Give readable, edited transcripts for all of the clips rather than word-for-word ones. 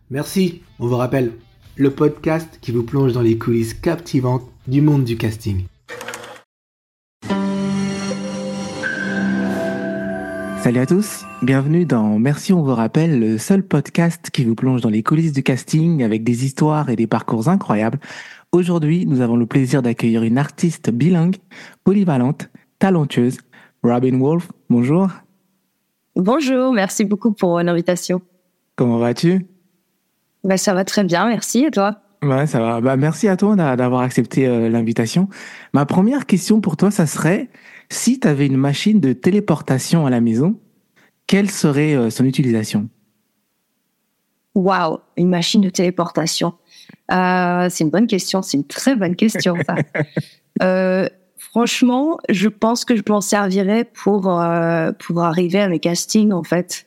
Merci, on vous rappelle, le podcast qui vous plonge dans les coulisses captivantes du monde du casting. Salut à tous, bienvenue dans Merci on vous rappelle, le seul podcast qui vous plonge dans les coulisses du casting avec des histoires et des parcours incroyables. Aujourd'hui, nous avons le plaisir d'accueillir une artiste bilingue, polyvalente, talentueuse, Robin Wolf. Bonjour. Bonjour, merci beaucoup pour l'invitation. Comment vas-tu ? Ça va très bien, merci. Et toi ? Ouais, ça va. Merci à toi d'avoir accepté l'invitation. Ma première question pour toi, ça serait, si tu avais une machine de téléportation à la maison, quelle serait son utilisation ? Waouh, une machine de téléportation. C'est une bonne question, c'est une très bonne question, ça. Franchement, je pense que je m'en servirais pour arriver à mes castings, en fait.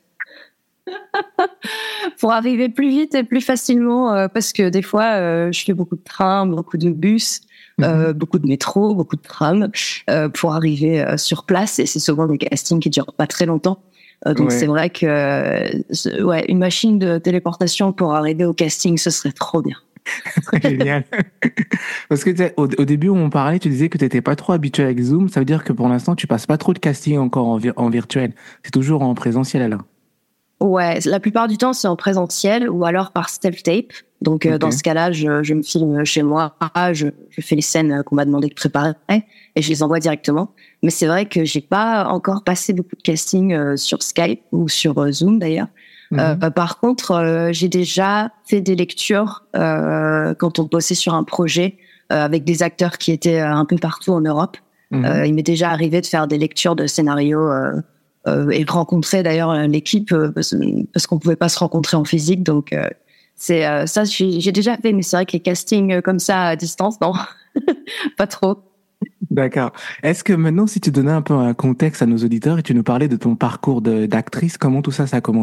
Pour arriver plus vite et plus facilement, parce que des fois, je fais beaucoup de trains, beaucoup de bus, beaucoup de métro, beaucoup de trams, pour arriver sur place. Et c'est souvent des castings qui durent pas très longtemps. Donc c'est vrai que une machine de téléportation pour arriver au casting, ce serait trop bien. Génial. Parce que au début où on parlait, tu disais que tu n'étais pas trop habitué avec Zoom. Ça veut dire que pour l'instant, tu passes pas trop de casting encore en virtuel. C'est toujours en présentiel alors. Ouais, la plupart du temps, c'est en présentiel ou alors par self-tape. Donc, dans ce cas-là, je me filme chez moi, je fais les scènes qu'on m'a demandé de préparer et je les envoie directement. Mais c'est vrai que j'ai pas encore passé beaucoup de casting sur Skype ou sur Zoom d'ailleurs. Par contre, j'ai déjà fait des lectures quand on bossait sur un projet avec des acteurs qui étaient un peu partout en Europe. Il m'est déjà arrivé de faire des lectures de scénarios et de rencontrer d'ailleurs l'équipe parce qu'on pouvait pas se rencontrer en physique. Donc c'est ça, j'ai déjà fait, mais c'est vrai que les castings comme ça à distance, non, pas trop. D'accord. Est-ce que maintenant, si tu donnais un peu un contexte à nos auditeurs et tu nous parlais de ton parcours d'actrice, comment tout ça a commencé ?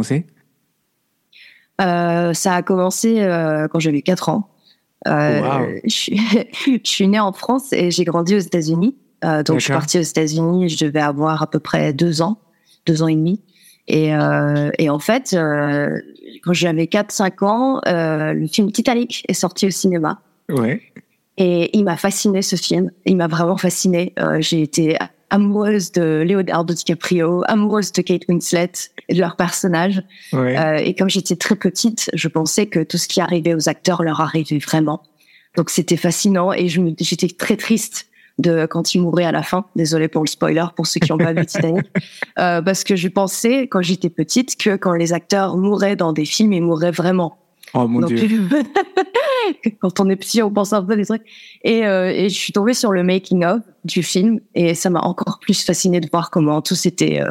Ça a commencé quand j'avais 4 ans. Wow. Je suis née en France et j'ai grandi aux États-Unis. Donc je suis partie aux États-Unis, je devais avoir à peu près 2 ans et demi. Et en fait, quand j'avais 4-5 ans, le film Titanic est sorti au cinéma. Ouais. Et il m'a fascinée, ce film. Il m'a vraiment fascinée. J'ai été amoureuse de Leonardo DiCaprio, amoureuse de Kate Winslet et de leurs personnages. Ouais. Et comme j'étais très petite, je pensais que tout ce qui arrivait aux acteurs leur arrivait vraiment. Donc c'était fascinant et j'étais très triste de quand ils mouraient à la fin. Désolée pour le spoiler pour ceux qui n'ont pas vu Titanic, parce que je pensais quand j'étais petite que quand les acteurs mouraient dans des films, ils mouraient vraiment. Oh mon Dieu. Quand on est petit, on pense un peu des trucs. Et je suis tombée sur le making of du film et ça m'a encore plus fascinée de voir comment tout s'était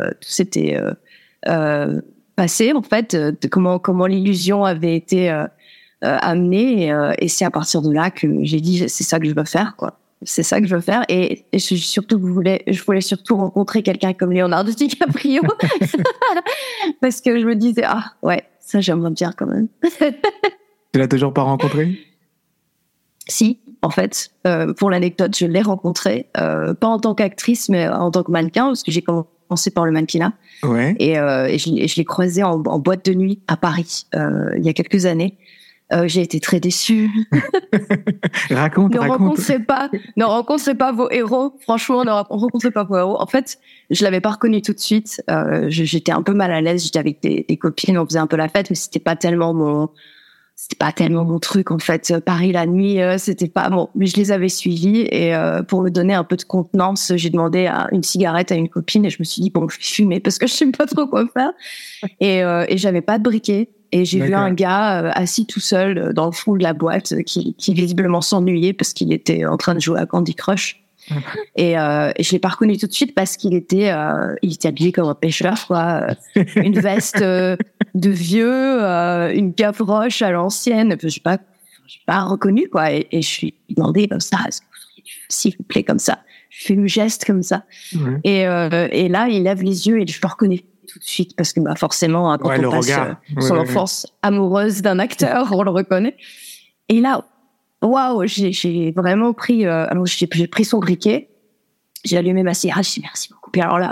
passé en fait, comment l'illusion avait été amenée et c'est à partir de là que j'ai dit c'est ça que je veux faire quoi. C'est ça que je veux faire et je voulais surtout rencontrer quelqu'un comme Leonardo DiCaprio parce que je me disais ça j'aimerais bien quand même. Tu l'as toujours pas rencontré ? Si, en fait, pour l'anecdote, je l'ai rencontré, pas en tant qu'actrice, mais en tant que mannequin, parce que j'ai commencé par le mannequinat. Ouais. Et je l'ai croisé en boîte de nuit à Paris il y a quelques années. J'ai été très déçue. raconte. Ne rencontrez pas vos héros. Franchement, ne rencontrez pas vos héros. En fait, je l'avais pas reconnu tout de suite. J'étais un peu mal à l'aise. J'étais avec des copines, on faisait un peu la fête, mais c'était pas tellement mon truc en fait. Paris la nuit, c'était pas bon. Mais je les avais suivis et pour me donner un peu de contenance, j'ai demandé une cigarette à une copine et je me suis dit bon, je vais fumer parce que je sais pas trop quoi faire. Et j'avais pas de briquet. Et j'ai vu un gars assis tout seul dans le fond de la boîte qui visiblement s'ennuyait parce qu'il était en train de jouer à Candy Crush. Et je l'ai pas reconnu tout de suite parce qu'il était habillé comme un pêcheur, quoi. Une veste de vieux, une gavroche à l'ancienne. J'ai pas reconnu, quoi. Et je lui ai demandé comme ça, est-ce que vous auriez dû, s'il vous plaît, comme ça. Je fais le geste comme ça. Ouais. Et là, il lève les yeux et je le reconnais tout de suite parce que forcément, quand on passe son enfance amoureuse d'un acteur, on le reconnaît. Et là, waouh, j'ai vraiment pris. Alors j'ai pris son briquet, j'ai allumé ma cigarette, j'ai dit merci beaucoup. Puis alors là,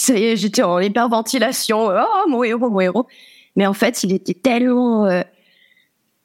j'étais en hyperventilation. Oh mon héros. Mais en fait, il était tellement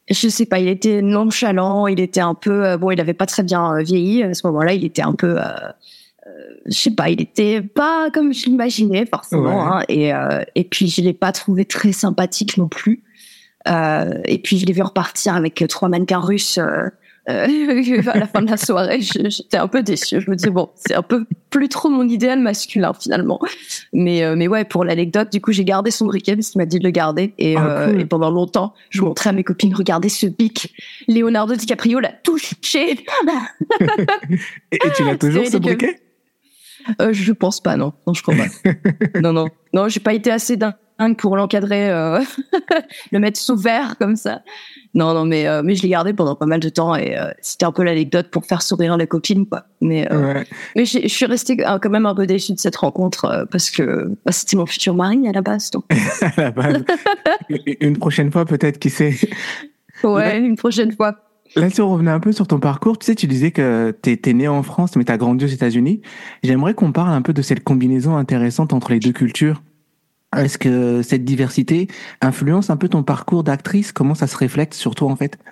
je sais pas, il était nonchalant, il était un peu bon, il avait pas très bien vieilli à ce moment-là, il était un peu je sais pas, il était pas comme je l'imaginais forcément, hein, et puis je l'ai pas trouvé très sympathique non plus. Et puis je l'ai vu repartir avec 3 mannequins russes à la fin de la soirée. J'étais un peu déçue. Je me dis bon, c'est un peu plus trop mon idéal masculin finalement. Mais ouais, pour l'anecdote, du coup j'ai gardé son briquet parce qu'il m'a dit de le garder et pendant longtemps je montrais à mes copines, regardez ce bic, Leonardo DiCaprio l'a touché. Et tu l'as toujours ce briquet? Je pense pas, non, je crois pas. non, j'ai pas été assez dingue pour l'encadrer, le mettre sous verre comme ça. Non, mais je l'ai gardé pendant pas mal de temps et c'était un peu l'anecdote pour faire sourire les copines, quoi. Mais je suis restée quand même un peu déçue de cette rencontre parce que c'était mon futur mari à la base. Donc. À la base. Une prochaine fois, peut-être, qui sait. Ouais, une prochaine fois. Là, si on revenait un peu sur ton parcours, tu sais, tu disais que t'es né en France, mais t'as grandi aux États-Unis. J'aimerais qu'on parle un peu de cette combinaison intéressante entre les deux cultures. Est-ce que cette diversité influence un peu ton parcours d'actrice? Comment ça se reflète sur toi, en fait?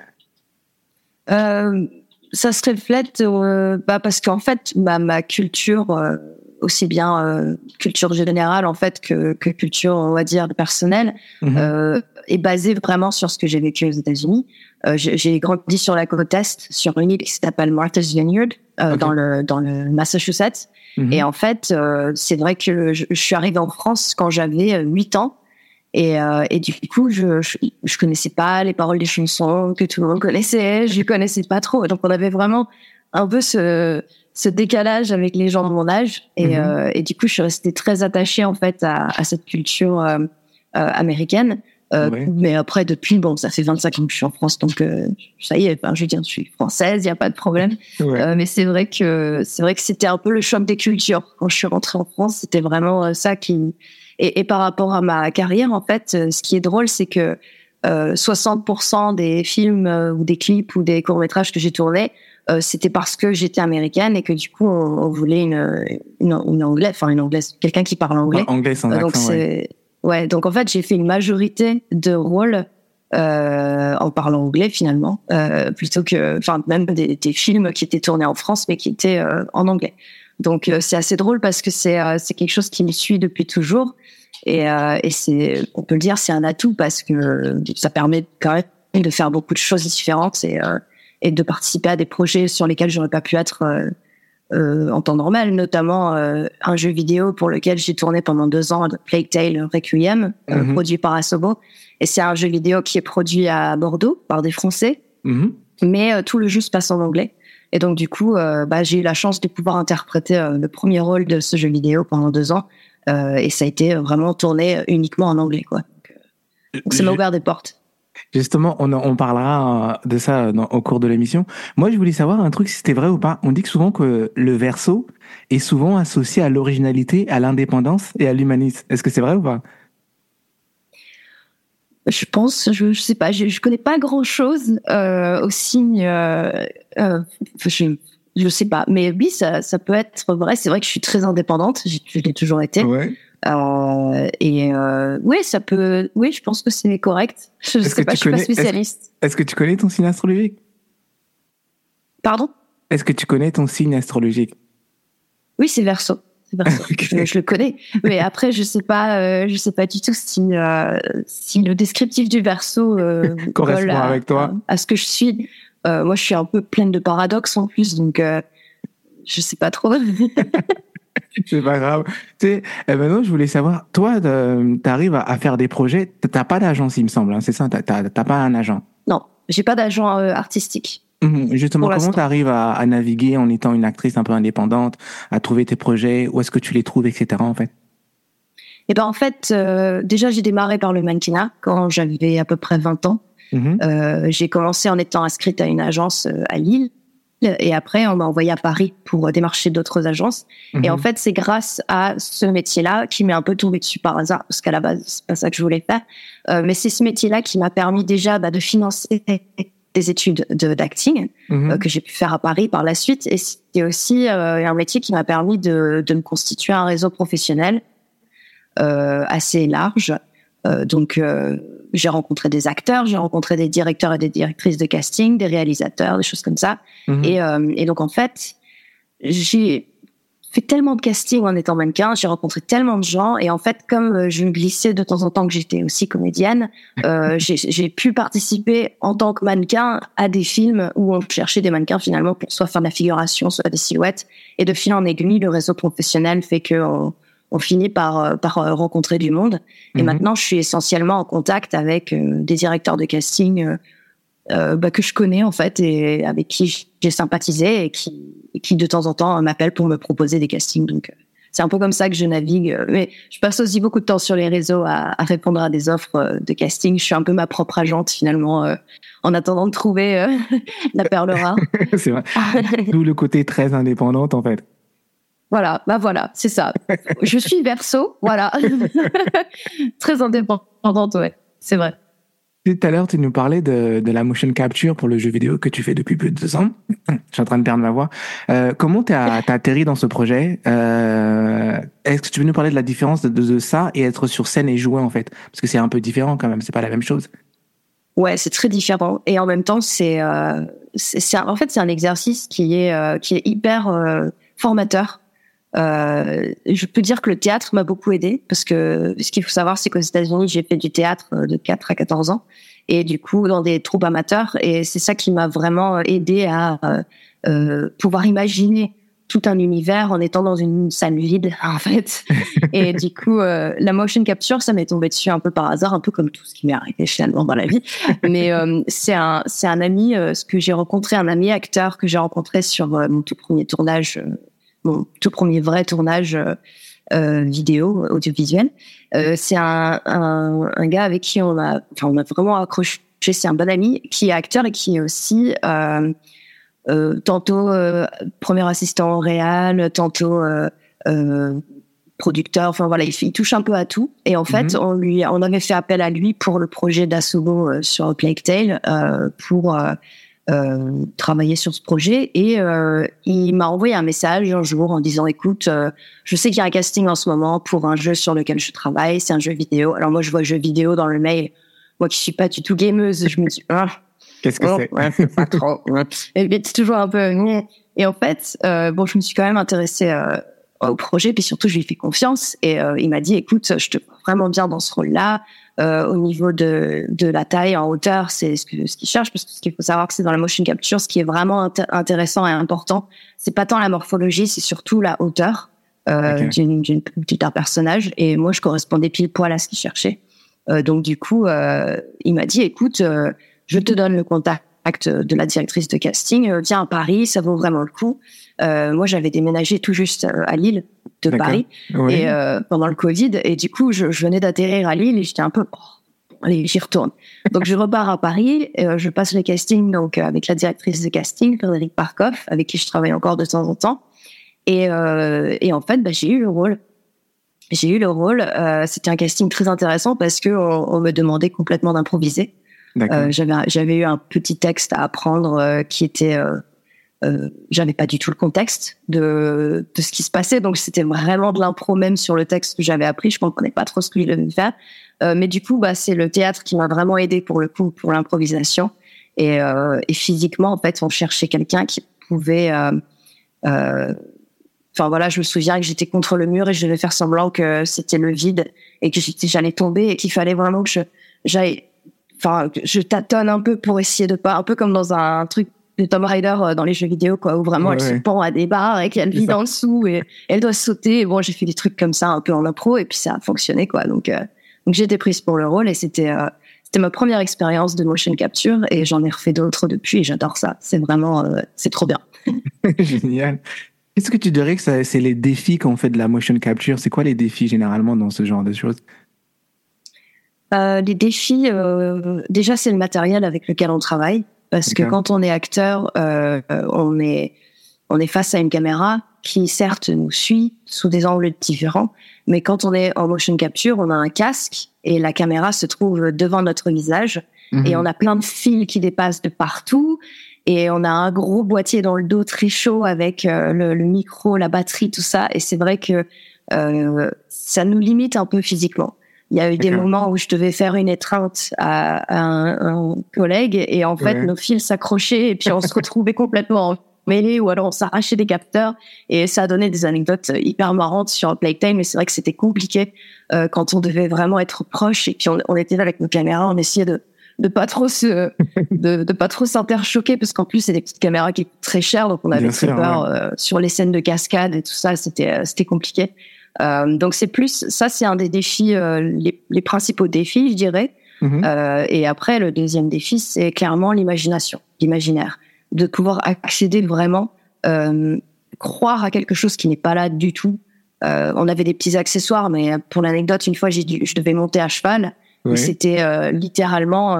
Ça se reflète parce qu'en fait, ma culture, aussi bien culture générale en fait que culture, on va dire, personnelle, est basée vraiment sur ce que j'ai vécu aux États-Unis. J'ai grandi sur la côte est, sur une île qui s'appelle Martha's Vineyard, dans le Massachusetts. Et en fait, c'est vrai que je suis arrivée en France quand j'avais 8 ans. Et du coup, je connaissais pas les paroles des chansons que tout le monde connaissait. Je connaissais pas trop. Donc, on avait vraiment un peu ce décalage avec les gens de mon âge. Et du coup, je suis restée très attachée, en fait, à cette culture américaine. Mais après, depuis, bon, ça fait 25 ans que je suis en France, donc ça y est, je veux dire, je suis française, il y a pas de problème. Mais c'est vrai que c'était un peu le choc des cultures. Quand je suis rentrée en France, c'était vraiment ça qui... Et par rapport à ma carrière, en fait, ce qui est drôle, c'est que 60% des films ou des clips ou des courts-métrages que j'ai tournés, c'était parce que j'étais américaine et que du coup, on voulait une anglaise, quelqu'un qui parle anglais. Anglais sans accent, Ouais, donc en fait, j'ai fait une majorité de rôles en parlant anglais finalement, plutôt que, même des films qui étaient tournés en France mais qui étaient en anglais. Donc c'est assez drôle parce que c'est quelque chose qui me suit depuis toujours et c'est, on peut le dire, c'est un atout parce que ça permet quand même de faire beaucoup de choses différentes et de participer à des projets sur lesquels j'aurais pas pu être en temps normal, notamment un jeu vidéo pour lequel j'ai tourné pendant 2 ans, Plague Tale Requiem, produit par Asobo. Et c'est un jeu vidéo qui est produit à Bordeaux par des Français, mais tout le jeu se passe en anglais. Et donc du coup, j'ai eu la chance de pouvoir interpréter le premier rôle de ce jeu vidéo pendant 2 ans, et ça a été vraiment tourné uniquement en anglais, quoi. Donc ça m'a ouvert des portes. Justement, on parlera de ça au cours de l'émission. Moi, je voulais savoir un truc, si c'était vrai ou pas. On dit que souvent que le verso est souvent associé à l'originalité, à l'indépendance et à l'humanisme. Est-ce que c'est vrai ou pas? Je pense, je sais pas, je connais pas grand-chose au signe. Je sais pas, mais oui, ça peut être vrai. C'est vrai que je suis très indépendante. Je l'ai toujours été. Ouais. Oui, ça peut. Oui, je pense que c'est correct. Je sais pas, je suis pas spécialiste. Est-ce que tu connais ton signe astrologique? Pardon? Est-ce que tu connais ton signe astrologique? Oui, c'est Verseau. Okay. Je le connais, mais après je sais pas du tout si le descriptif du Verseau correspond avec toi à ce que je suis. Moi, je suis un peu pleine de paradoxes en plus, donc je sais pas trop. C'est pas grave. Tu sais, maintenant je voulais savoir, toi, t'arrives à faire des projets. T'as pas d'agence, il me semble, hein, c'est ça? T'as pas un agent? Non, j'ai pas d'agent artistique. Justement, comment tu arrives à naviguer en étant une actrice un peu indépendante, à trouver tes projets, où est-ce que tu les trouves, etc. en fait? Eh ben en fait, déjà j'ai démarré par le mannequinat quand j'avais à peu près 20 ans. J'ai commencé en étant inscrite à une agence à Lille et après on m'a envoyée à Paris pour démarcher d'autres agences. Et en fait, c'est grâce à ce métier-là qui m'est un peu tombé dessus par hasard parce qu'à la base c'est pas ça que je voulais faire. Mais c'est ce métier-là qui m'a permis déjà de financer des études d'acting que j'ai pu faire à Paris par la suite. Et c'est aussi un métier qui m'a permis de me constituer un réseau professionnel assez large. Donc j'ai rencontré des acteurs, j'ai rencontré des directeurs et des directrices de casting, des réalisateurs, des choses comme ça. Et donc, en fait, j'ai fait tellement de casting en étant mannequin, j'ai rencontré tellement de gens, et en fait, comme je me glissais de temps en temps que j'étais aussi comédienne, j'ai pu participer en tant que mannequin à des films où on cherchait des mannequins finalement pour soit faire de la figuration, soit des silhouettes, et de fil en aiguille, le réseau professionnel fait que on finit par rencontrer du monde. Et maintenant, je suis essentiellement en contact avec des directeurs de casting que je connais en fait, et avec qui j'ai sympathisé, et qui de temps en temps m'appellent pour me proposer des castings. Donc c'est un peu comme ça que je navigue. Mais je passe aussi beaucoup de temps sur les réseaux à répondre à des offres de casting. Je suis un peu ma propre agente finalement, en attendant de trouver la perle rare. C'est vrai. D'où le côté très indépendante en fait. Voilà, c'est ça. Je suis Verseau, voilà. Très indépendante, ouais, c'est vrai. Tout à l'heure, tu nous parlais de la motion capture pour le jeu vidéo que tu fais depuis plus de 2 ans. Je suis en train de perdre ma voix. Comment t'as atterri dans ce projet? Est-ce que tu veux nous parler de la différence de ça et être sur scène et jouer en fait? Parce que c'est un peu différent quand même, c'est pas la même chose. Ouais, c'est très différent. Et en même temps, c'est un exercice qui est hyper formateur. Je peux dire que le théâtre m'a beaucoup aidé, parce que ce qu'il faut savoir, c'est qu'aux États-Unis, j'ai fait du théâtre de 4 à 14 ans, et du coup dans des troupes amateurs, et c'est ça qui m'a vraiment aidé à pouvoir imaginer tout un univers en étant dans une salle vide en fait. Et du coup la motion capture, ça m'est tombé dessus un peu par hasard, un peu comme tout ce qui m'est arrivé finalement dans la vie. Mais c'est un ami, un ami acteur que j'ai rencontré sur mon tout premier tournage, mon tout premier vrai tournage vidéo, audiovisuel. C'est un gars avec qui on a vraiment accroché. C'est un bon ami qui est acteur et qui est aussi tantôt premier assistant au réal, tantôt producteur. Enfin voilà, il touche un peu à tout. Et en fait, on avait fait appel à lui pour le projet d'Asobo sur Plague Tale, pour travailler sur ce projet, et il m'a envoyé un message un jour en disant écoute, je sais qu'il y a un casting en ce moment pour un jeu sur lequel je travaille, c'est un jeu vidéo. Alors moi je vois jeu vidéo dans le mail, moi qui suis pas du tout gameuse, je me dis qu'est-ce que c'est? Ouais, pas trop. Et puis c'est toujours un peu et en fait je me suis quand même intéressée au projet, puis surtout je lui ai fait confiance, et il m'a dit écoute, je te vois vraiment bien dans ce rôle-là. Au niveau de la taille en hauteur, c'est ce qu'il cherche, parce que ce qu'il faut savoir, que c'est dans la motion capture, ce qui est vraiment intéressant et important, c'est pas tant la morphologie, c'est surtout la hauteur d'un personnage, et moi je correspondais pile poil à ce qu'il cherchait. Donc du coup il m'a dit écoute, je te donne le contact de la directrice de casting, viens à Paris, ça vaut vraiment le coup. Moi j'avais déménagé tout juste à Lille de Paris, oui. Et pendant le Covid, et du coup je venais d'atterrir à Lille et j'étais un peu allez, j'y retourne. Donc je repars à Paris, je passe le casting donc avec la directrice de casting Frédéric Parkoff, avec qui je travaille encore de temps en temps, et en fait j'ai eu le rôle. C'était un casting très intéressant parce que on me demandait complètement d'improviser. J'avais eu un petit texte à apprendre qui était j'avais pas du tout le contexte de ce qui se passait, donc c'était vraiment de l'impro même sur le texte que j'avais appris. Je comprenais pas trop ce qu'il devait faire, mais du coup c'est le théâtre qui m'a vraiment aidé pour l'improvisation, et physiquement en fait on cherchait quelqu'un qui pouvait je me souviens que j'étais contre le mur et je devais faire semblant que c'était le vide et que j'allais tomber, et qu'il fallait vraiment que je tâtonne un peu pour essayer de pas, un peu comme dans un truc de Tomb Raider dans les jeux vidéo, quoi, où vraiment elle se pend à des barres et qu'il y a le vide en dessous et elle doit sauter. Et bon, j'ai fait des trucs comme ça un peu en impro, et puis ça a fonctionné, quoi. Donc j'ai été prise pour le rôle, et c'était ma première expérience de motion capture, et j'en ai refait d'autres depuis, et j'adore ça. C'est vraiment, c'est trop bien. Génial. Qu'est-ce que tu dirais que c'est les défis qu'on fait de la motion capture? C'est quoi les défis généralement dans ce genre de choses? Les défis, déjà c'est le matériel avec lequel on travaille, parce que quand on est acteur, on est face à une caméra qui certes nous suit sous des angles différents, mais quand on est en motion capture, on a un casque et la caméra se trouve devant notre visage, et on a plein de fils qui dépassent de partout, et on a un gros boîtier dans le dos très chaud avec le micro, la batterie, tout ça, et c'est vrai que ça nous limite un peu physiquement. Il y a eu des moments où je devais faire une étreinte à un collègue et en fait, nos fils s'accrochaient et puis on se retrouvait complètement mêlés ou alors on s'arrachait des capteurs et ça a donné des anecdotes hyper marrantes sur Plague Tale, mais c'est vrai que c'était compliqué quand on devait vraiment être proche et puis on était là avec nos caméras, on essayait de pas trop de pas trop s'interchoquer parce qu'en plus c'est des petites caméras qui coûtent très cher, donc on avait très peur sur les scènes de cascade et tout ça, c'était compliqué. Donc c'est plus ça, c'est un des défis, les principaux défis, je dirais. Et après le deuxième défi, c'est clairement l'imaginaire, de pouvoir accéder vraiment, croire à quelque chose qui n'est pas là du tout. On avait des petits accessoires, mais pour l'anecdote, une fois je devais monter à cheval. C'était littéralement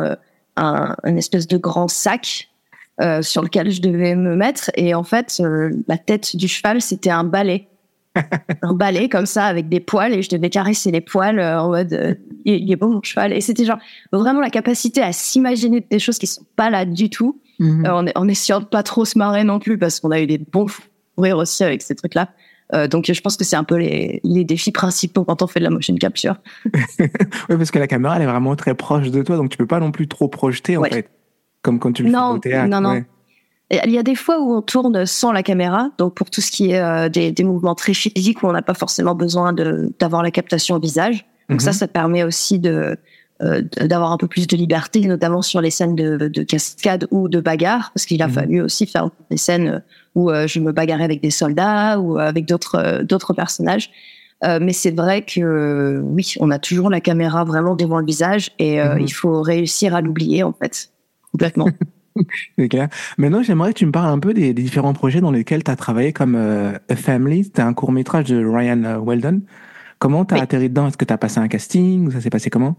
un espèce de grand sac sur lequel je devais me mettre, et en fait la tête du cheval c'était un balai. Un balai comme ça avec des poils, et je devais caresser les poils en mode il est beau mon cheval, et c'était genre vraiment la capacité à s'imaginer des choses qui sont pas là du tout, en essayant de pas trop se marrer non plus parce qu'on a eu des bons fous rires aussi avec ces trucs là. Donc je pense que c'est un peu les défis principaux quand on fait de la motion capture. Oui, parce que la caméra elle est vraiment très proche de toi, donc tu peux pas non plus trop projeter en fait, comme quand tu le fais au théâtre. Non. Il y a des fois où on tourne sans la caméra, donc pour tout ce qui est des mouvements très physiques où on n'a pas forcément besoin d'avoir la captation au visage. Donc ça permet aussi d'avoir un peu plus de liberté, notamment sur les scènes de cascade ou de bagarre, parce qu'il a fallu aussi faire des scènes où je me bagarrais avec des soldats ou avec d'autres personnages. Mais c'est vrai que oui, on a toujours la caméra vraiment devant le visage, et il faut réussir à l'oublier en fait, complètement. C'est clair. Maintenant, j'aimerais que tu me parles un peu des différents projets dans lesquels tu as travaillé, comme A Family. C'était un court-métrage de Ryan Weldon. Comment tu as atterri dedans? Est-ce que tu as passé un casting? Ça s'est passé comment?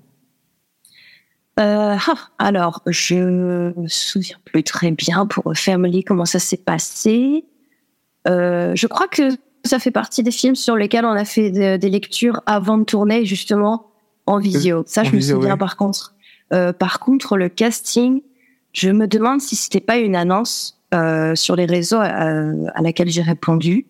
Alors, je me souviens plus très bien pour A Family comment ça s'est passé. Je crois que ça fait partie des films sur lesquels on a fait des lectures avant de tourner, justement, en visio. Ça, je me souviens par contre. Par contre, le casting, je me demande si c'était pas une annonce sur les réseaux à laquelle j'ai répondu.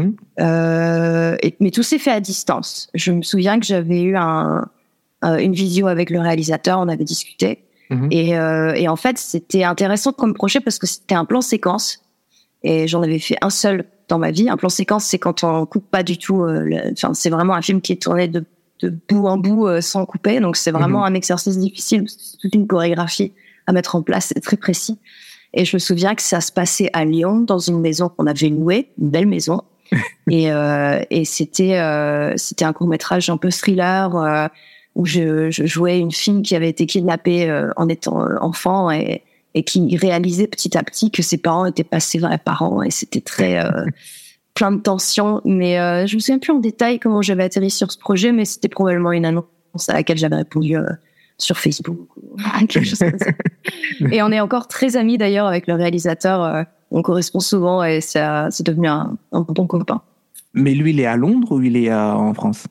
Mais tout s'est fait à distance. Je me souviens que j'avais eu une visio avec le réalisateur, on avait discuté. Et en fait, c'était intéressant comme projet parce que c'était un plan séquence. Et j'en avais fait un seul dans ma vie. Un plan séquence, c'est quand on coupe pas du tout. C'est vraiment un film qui est tourné de bout en bout sans couper. Donc c'est vraiment un exercice difficile parce que c'est toute une chorégraphie à mettre en place, c'est très précis. Et je me souviens que ça se passait à Lyon, dans une maison qu'on avait louée, une belle maison. Et c'était un court-métrage un peu thriller où je jouais une fille qui avait été kidnappée en étant enfant et qui réalisait petit à petit que ses parents étaient pas ses vrais parents, et c'était très plein de tensions. Mais je me souviens plus en détail comment j'avais atterri sur ce projet, mais c'était probablement une annonce à laquelle j'avais répondu sur Facebook ou quelque chose comme ça. Et on est encore très amis d'ailleurs avec le réalisateur. On correspond souvent et c'est devenu un bon copain. Mais lui, il est à Londres ou il est en France?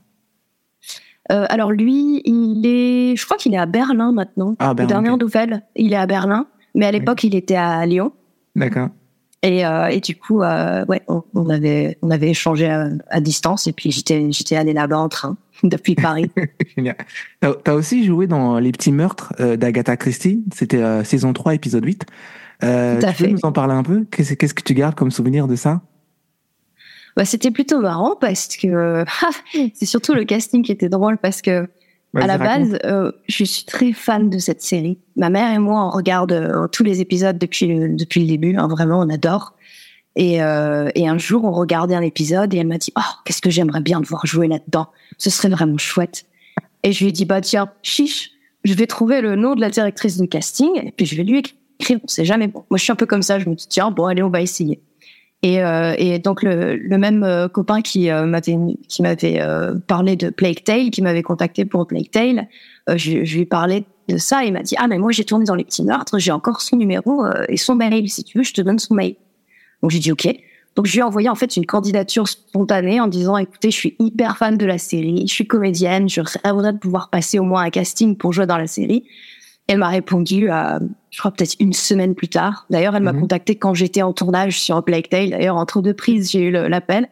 Alors lui, je crois qu'il est à Berlin maintenant. Ah, Berlin, dernière nouvelle, il est à Berlin. Mais à l'époque, il était à Lyon. D'accord. Et du coup, on avait échangé à distance, et puis j'étais allée là-bas en train depuis Paris. Génial. T'as aussi joué dans Les Petits Meurtres d'Agatha Christie. C'était saison 3, épisode 8. Tu peux nous en parler un peu? Qu'est-ce que tu gardes comme souvenir de ça? C'était plutôt marrant parce que c'est surtout le casting qui était drôle parce que à la base, je suis très fan de cette série. Ma mère et moi, on regarde tous les épisodes depuis le début. Hein, vraiment, on adore. Et un jour, on regardait un épisode et elle m'a dit « Oh, qu'est-ce que j'aimerais bien devoir jouer là-dedans. Ce serait vraiment chouette. » Et je lui ai dit « Bah tiens, chiche, je vais trouver le nom de la directrice de casting et puis je vais lui écrire. On sait jamais. Bon, moi, je suis un peu comme ça. Je me dis « Tiens, bon, allez, on va essayer. » Et donc le même copain qui m'avait parlé de Plague Tale, qui m'avait contacté pour Plague Tale, je lui ai parlé de ça, et il m'a dit « Ah, mais moi j'ai tourné dans Les Petits Meurtres, j'ai encore son numéro et son mail, si tu veux, je te donne son mail. » Donc j'ai dit « Ok ». Donc je lui ai envoyé en fait une candidature spontanée en disant « Écoutez, je suis hyper fan de la série, je suis comédienne, je rêverais de pouvoir passer au moins un casting pour jouer dans la série. » Elle m'a répondu, je crois peut-être une semaine plus tard. D'ailleurs, elle m'a contacté quand j'étais en tournage sur Plague Tale. D'ailleurs, entre deux prises, j'ai eu l'appel.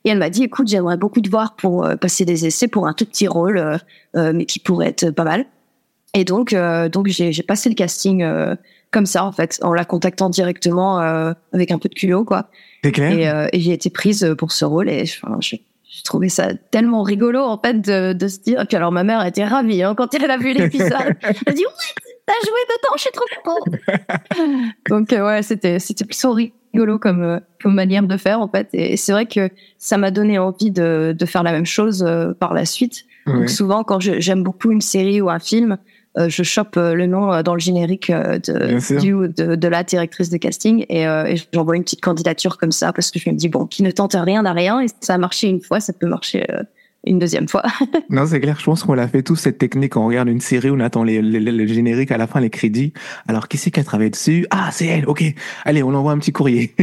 Et elle m'a dit, écoute, j'aimerais beaucoup te voir pour passer des essais pour un tout petit rôle, mais qui pourrait être pas mal. Et donc j'ai passé le casting comme ça, en fait, en la contactant directement avec un peu de culot, quoi. C'est clair. Et j'ai été prise pour ce rôle et j'ai trouvé ça tellement rigolo, en fait, de se dire. Et puis alors, ma mère était ravie quand elle a vu l'épisode. Elle a dit, ouais, t'as joué dedans, je suis trop contente. Donc, ouais, c'était plutôt rigolo comme manière de faire, en fait. Et c'est vrai que ça m'a donné envie de faire la même chose par la suite. Ouais. Donc, souvent, quand j'aime beaucoup une série ou un film, je chope le nom dans le générique de la directrice de casting et j'envoie une petite candidature comme ça parce que je me dis, bon, qui ne tente rien n'a rien, et ça a marché une fois, ça peut marcher une deuxième fois. Non, c'est clair, je pense qu'on l'a fait tous, cette technique. On regarde une série, on attend le générique, à la fin les crédits. Alors, qui c'est qui a travaillé dessus? Ah, c'est elle, ok. Allez, on envoie un petit courrier.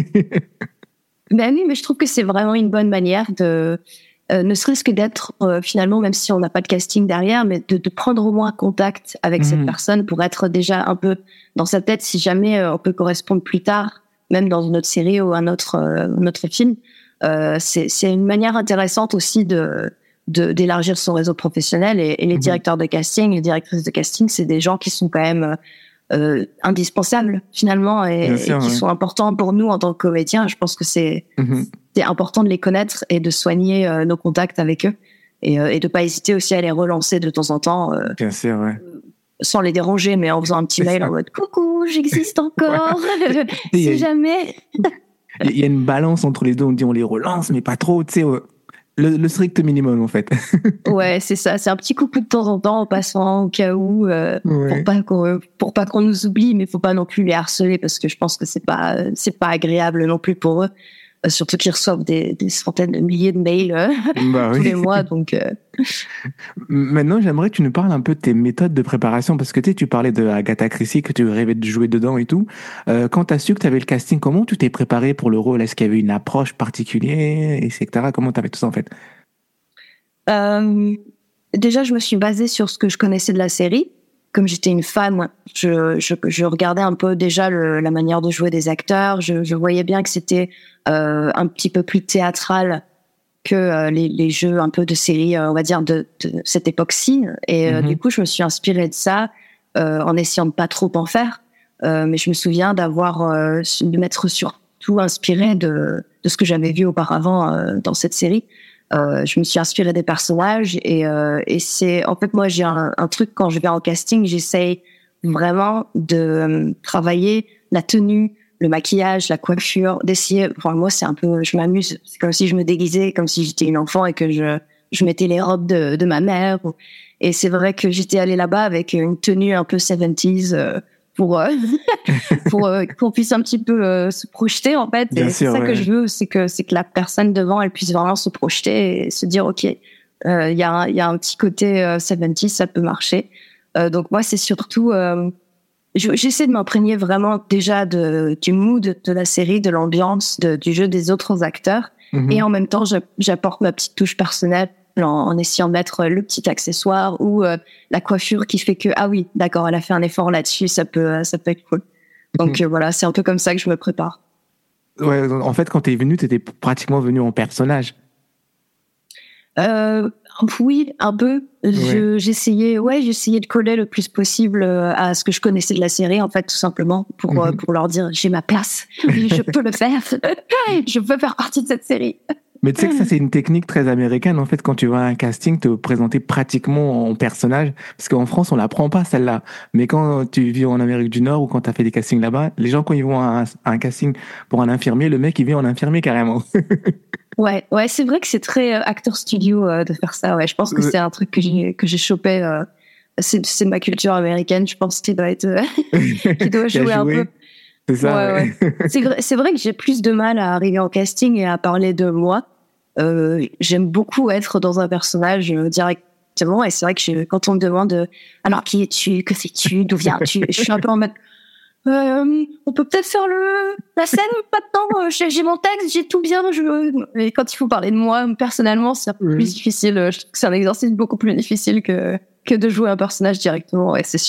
Ben oui, mais je trouve que c'est vraiment une bonne manière de... ne serait-ce que d'être finalement, même si on n'a pas de casting derrière, mais de prendre au moins contact avec cette personne pour être déjà un peu dans sa tête, si jamais on peut correspondre plus tard, même dans une autre série ou un autre film. C'est une manière intéressante aussi d'élargir son réseau professionnel, et les directeurs de casting, les directrices de casting, c'est des gens qui sont quand même indispensables finalement et qui sont importants pour nous en tant que comédiens. Je pense que c'est important de les connaître et de soigner nos contacts avec eux et de pas hésiter aussi à les relancer de temps en temps. Bien sûr, ouais. Sans les déranger, mais en faisant un petit mail en mode coucou, j'existe encore. Si jamais. Il y a une balance entre les deux. On dit on les relance, mais pas trop. Tu sais, le strict minimum en fait. Ouais, c'est ça. C'est un petit coucou de temps en temps en passant au cas où, pour pas qu'on nous oublie, mais faut pas non plus les harceler parce que je pense que c'est pas agréable non plus pour eux. Surtout qu'ils reçoivent des centaines de milliers de mails tous les mois. Donc, Maintenant, j'aimerais que tu nous parles un peu de tes méthodes de préparation, parce que tu parlais de Agatha Christie, que tu rêvais de jouer dedans et tout. Quand tu as su que tu avais le casting, comment tu t'es préparé pour le rôle? Est-ce qu'il y avait une approche particulière, etc. Comment tu avais tout ça en fait? Déjà, je me suis basée sur ce que je connaissais de la série. Comme j'étais une fan, je regardais un peu déjà la manière de jouer des acteurs. Je voyais bien que c'était un petit peu plus théâtral que les jeux un peu de série, on va dire, de cette époque-ci. Et du coup, je me suis inspirée de ça en essayant de pas trop en faire. Mais je me souviens de m'être surtout inspirée de ce que j'avais vu auparavant dans cette série. Je me suis inspirée des personnages et c'est en fait moi j'ai un truc quand je vais en casting, j'essaye vraiment de travailler la tenue, le maquillage, la coiffure, d'essayer. Enfin moi c'est un peu, je m'amuse, c'est comme si je me déguisais, comme si j'étais une enfant et que je mettais les robes de ma mère. Et c'est vrai que j'étais allée là-bas avec une tenue un peu 70s pour qu'on puisse un petit peu se projeter en fait. Et c'est ça que je veux, c'est que la personne devant elle puisse vraiment se projeter et se dire ok, il y a un petit côté 70s, ça peut marcher. Donc moi c'est surtout j'essaie de m'imprégner vraiment déjà du mood de la série, de l'ambiance, du jeu des autres acteurs, et en même temps j'apporte ma petite touche personnelle en essayant de mettre le petit accessoire ou la coiffure qui fait que ah oui d'accord, elle a fait un effort là-dessus, ça peut être cool. Donc voilà, c'est un peu comme ça que je me prépare. Ouais, en fait quand t'es venu, t'étais pratiquement venu en personnage. Oui, un peu. Ouais. J'essayais de coller le plus possible à ce que je connaissais de la série, en fait, tout simplement, pour leur dire j'ai ma place, je peux le faire, je peux faire partie de cette série. Mais tu sais que ça, c'est une technique très américaine, en fait, quand tu vas à un casting, te présenter pratiquement en personnage. Parce qu'en France, on la prend pas, celle-là. Mais quand tu vis en Amérique du Nord ou quand tu as fait des castings là-bas, les gens, quand ils vont à un casting pour un infirmier, le mec, il vient en infirmier carrément. Ouais, c'est vrai que c'est très acteur studio de faire ça. Ouais, je pense que c'est un truc que j'ai chopé. C'est ma culture américaine. Je pense qu'il doit être, qu'il doit jouer un peu. C'est ça. Ouais. C'est vrai que j'ai plus de mal à arriver en casting et à parler de moi. J'aime beaucoup être dans un personnage directement. Et c'est vrai que quand on me demande alors qui es-tu, que fais-tu, d'où viens-tu, je suis un peu en mode on peut peut-être faire la scène maintenant. J'ai mon texte, j'ai tout bien. Mais quand il faut parler de moi personnellement, c'est un peu plus difficile. Je trouve que c'est un exercice beaucoup plus difficile que de jouer un personnage directement. Ouais, c'est sûr.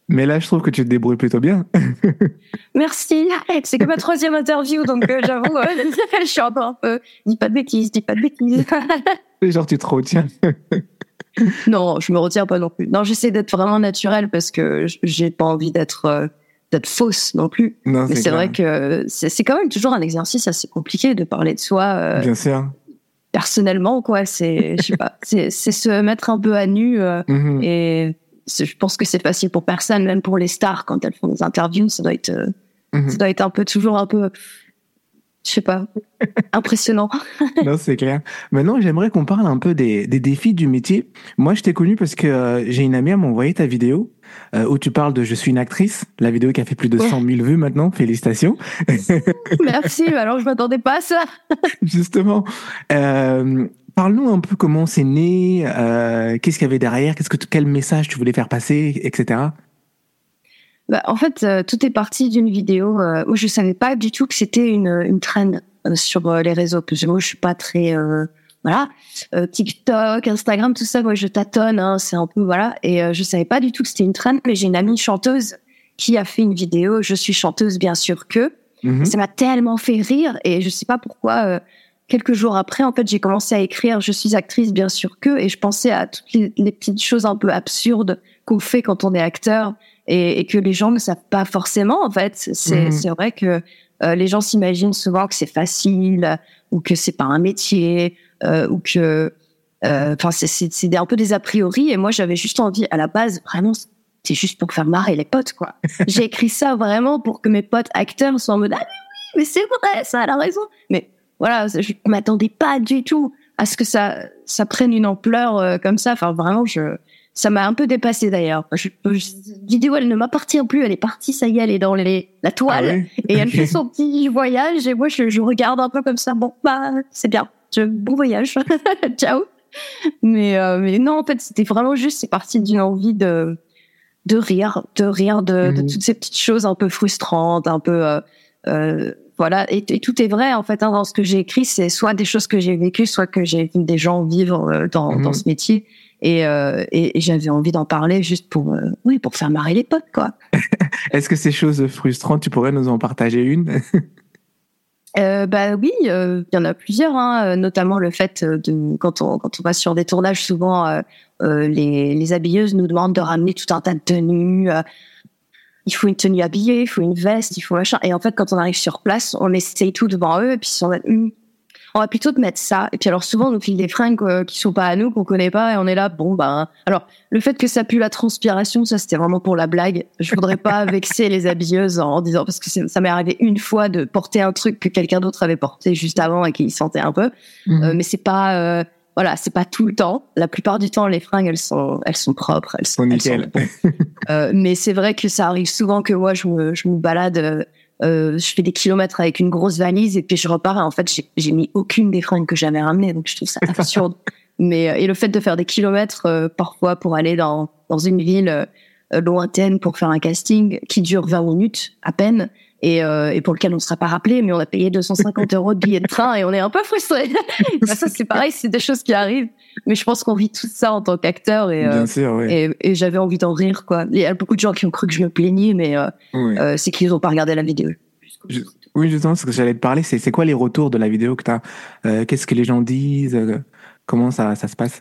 Mais là, je trouve que tu te débrouilles plutôt bien. Merci. C'est que ma 3e interview, donc j'avoue, je suis encore un peu... Dis pas de bêtises. Genre, tu te retiens. Non, je me retiens pas non plus. Non, j'essaie d'être vraiment naturelle parce que j'ai pas envie d'être fausse non plus. Non, mais c'est clair. vrai que c'est quand même toujours un exercice assez compliqué de parler de soi. Bien sûr. Personnellement, quoi. Je sais pas. C'est se mettre un peu à nu et je pense que c'est facile pour personne, même pour les stars quand elles font des interviews, ça doit être un peu toujours un peu, je sais pas, impressionnant. Non, c'est clair. Maintenant, j'aimerais qu'on parle un peu des défis du métier. Moi, je t'ai connu parce que j'ai une amie à m'envoyer ta vidéo où tu parles de Je suis une actrice, la vidéo qui a fait plus de 100 000 vues maintenant. Félicitations. Merci. Alors, je m'attendais pas à ça. Justement. Parle-nous un peu comment c'est né, qu'est-ce qu'il y avait derrière, quel message tu voulais faire passer, etc. Bah, en fait, tout est parti d'une vidéo. Moi, je savais pas du tout que c'était une trend sur les réseaux. Parce que moi, je suis pas très TikTok, Instagram, tout ça. Moi, je tâtonne. Hein, c'est un peu voilà. Et je savais pas du tout que c'était une trend. Mais j'ai une amie chanteuse qui a fait une vidéo. Je suis chanteuse, bien sûr que. Et ça m'a tellement fait rire. Et je sais pas pourquoi. Quelques jours après, en fait, j'ai commencé à écrire « Je suis actrice, bien sûr que », et je pensais à toutes les petites choses un peu absurdes qu'on fait quand on est acteur et que les gens ne savent pas forcément, en fait. C'est vrai que les gens s'imaginent souvent que c'est facile ou que c'est pas un métier ou que... c'est un peu des a priori, et moi, j'avais juste envie, à la base, vraiment... C'est juste pour faire marrer les potes, quoi. J'ai écrit ça vraiment pour que mes potes acteurs soient en mode « Ah mais c'est vrai, ça, elle a raison !» Mais voilà, je m'attendais pas du tout à ce que ça prenne une ampleur comme ça. Enfin, vraiment, ça m'a un peu dépassé d'ailleurs. Cette vidéo, elle ne m'appartient plus. Elle est partie, ça y est, elle est dans la toile. Ah oui. Et elle fait son petit voyage. Et moi, je regarde un peu comme ça. Bon, bah, c'est bien. Bon voyage. Ciao. Mais non, en fait, c'était vraiment juste, c'est parti d'une envie de rire de toutes ces petites choses un peu frustrantes, un peu, voilà, et tout est vrai en fait dans ce que j'ai écrit. C'est soit des choses que j'ai vécues, soit que j'ai vu des gens vivre dans ce métier, et j'avais envie d'en parler juste pour faire marrer les potes, quoi. Est-ce que ces choses frustrantes, tu pourrais nous en partager une? Bah oui, il y en a plusieurs, hein, notamment le fait de quand on va sur des tournages, souvent les habilleuses nous demandent de ramener tout un tas de tenues. Il faut une tenue habillée, il faut une veste, il faut machin. Et en fait, quand on arrive sur place, on essaye tout devant eux, et puis on va plutôt te mettre ça. Et puis alors souvent, on nous file des fringues qui sont pas à nous, qu'on connaît pas, et on est là, bon ben. Alors le fait que ça pue la transpiration, ça c'était vraiment pour la blague. Je voudrais pas vexer les habilleuses en disant, parce que ça m'est arrivé une fois de porter un truc que quelqu'un d'autre avait porté juste avant et qu'il sentait un peu, mais c'est pas. Voilà, c'est pas tout le temps. La plupart du temps, les fringues, elles sont propres, elles sont nickel. Mais c'est vrai que ça arrive souvent que moi, je me balade, je fais des kilomètres avec une grosse valise et puis je repars. Et en fait, j'ai mis aucune des fringues que j'avais ramenées, donc je trouve ça absurde. Et le fait de faire des kilomètres parfois pour aller dans une ville lointaine pour faire un casting qui dure 20 minutes à peine. Et pour lequel on ne sera pas rappelé, mais on a payé 250 € de billets de train et on est un peu frustré. Ça, c'est pareil, c'est des choses qui arrivent. Mais je pense qu'on vit tout ça en tant qu'acteur, Bien sûr, oui. et j'avais envie d'en rire, quoi. Il y a beaucoup de gens qui ont cru que je me plaignais, mais c'est qu'ils n'ont pas regardé la vidéo. Oui, justement, ce que j'allais te parler, c'est quoi les retours de la vidéo que tu as? Qu'est-ce que les gens disent? Comment ça se passe?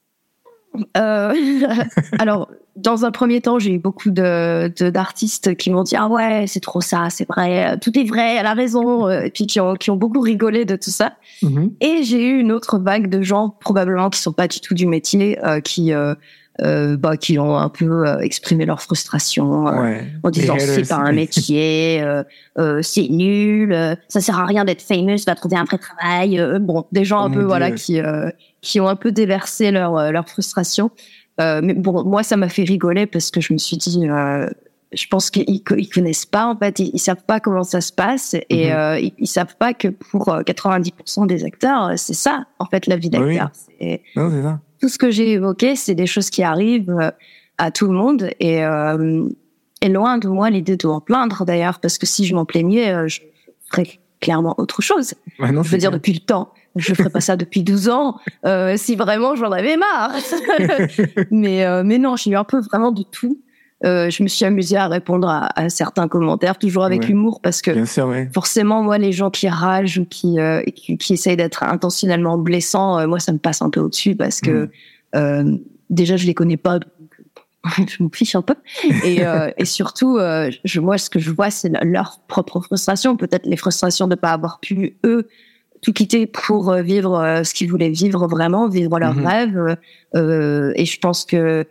Alors, dans un premier temps, j'ai eu beaucoup d'artistes qui m'ont dit « Ah ouais, c'est trop ça, c'est vrai, tout est vrai, elle a raison », et puis qui ont beaucoup rigolé de tout ça. Et j'ai eu une autre vague de gens, probablement qui sont pas du tout du métier, qui ont un peu exprimé leur frustration en disant « C'est pas un métier, c'est nul, ça sert à rien d'être famous, va trouver un vrai travail ». Bon, des gens un peu voilà qui ont un peu déversé leur frustration. Mais bon, moi, ça m'a fait rigoler parce que je me suis dit, je pense qu'ils connaissent pas, en fait, ils savent pas comment ça se passe, et ils savent pas que pour 90% des acteurs, c'est ça, en fait, la vie d'acteur. Oui. Non, c'est ça. Tout ce que j'ai évoqué, c'est des choses qui arrivent à tout le monde, et loin de moi l'idée de m'en plaindre, d'ailleurs, parce que si je m'en plaignais, je ferais clairement autre chose. Non, je veux dire, depuis le temps. Je ferais pas ça depuis 12 ans, si vraiment j'en avais marre. Mais non, j'ai eu un peu vraiment de tout. je me suis amusée à répondre à certains commentaires, toujours avec humour, parce que bien sûr, forcément, moi, les gens qui ragent ou qui essayent d'être intentionnellement blessants, moi, ça me passe un peu au-dessus, parce que déjà, je les connais pas, donc je me fiche un peu. Et surtout, moi, ce que je vois, c'est leur propre frustration, peut-être les frustrations de pas avoir pu, eux, tout quitter pour vivre ce qu'ils voulaient vivre vraiment, vivre leurs rêves. Et je pense que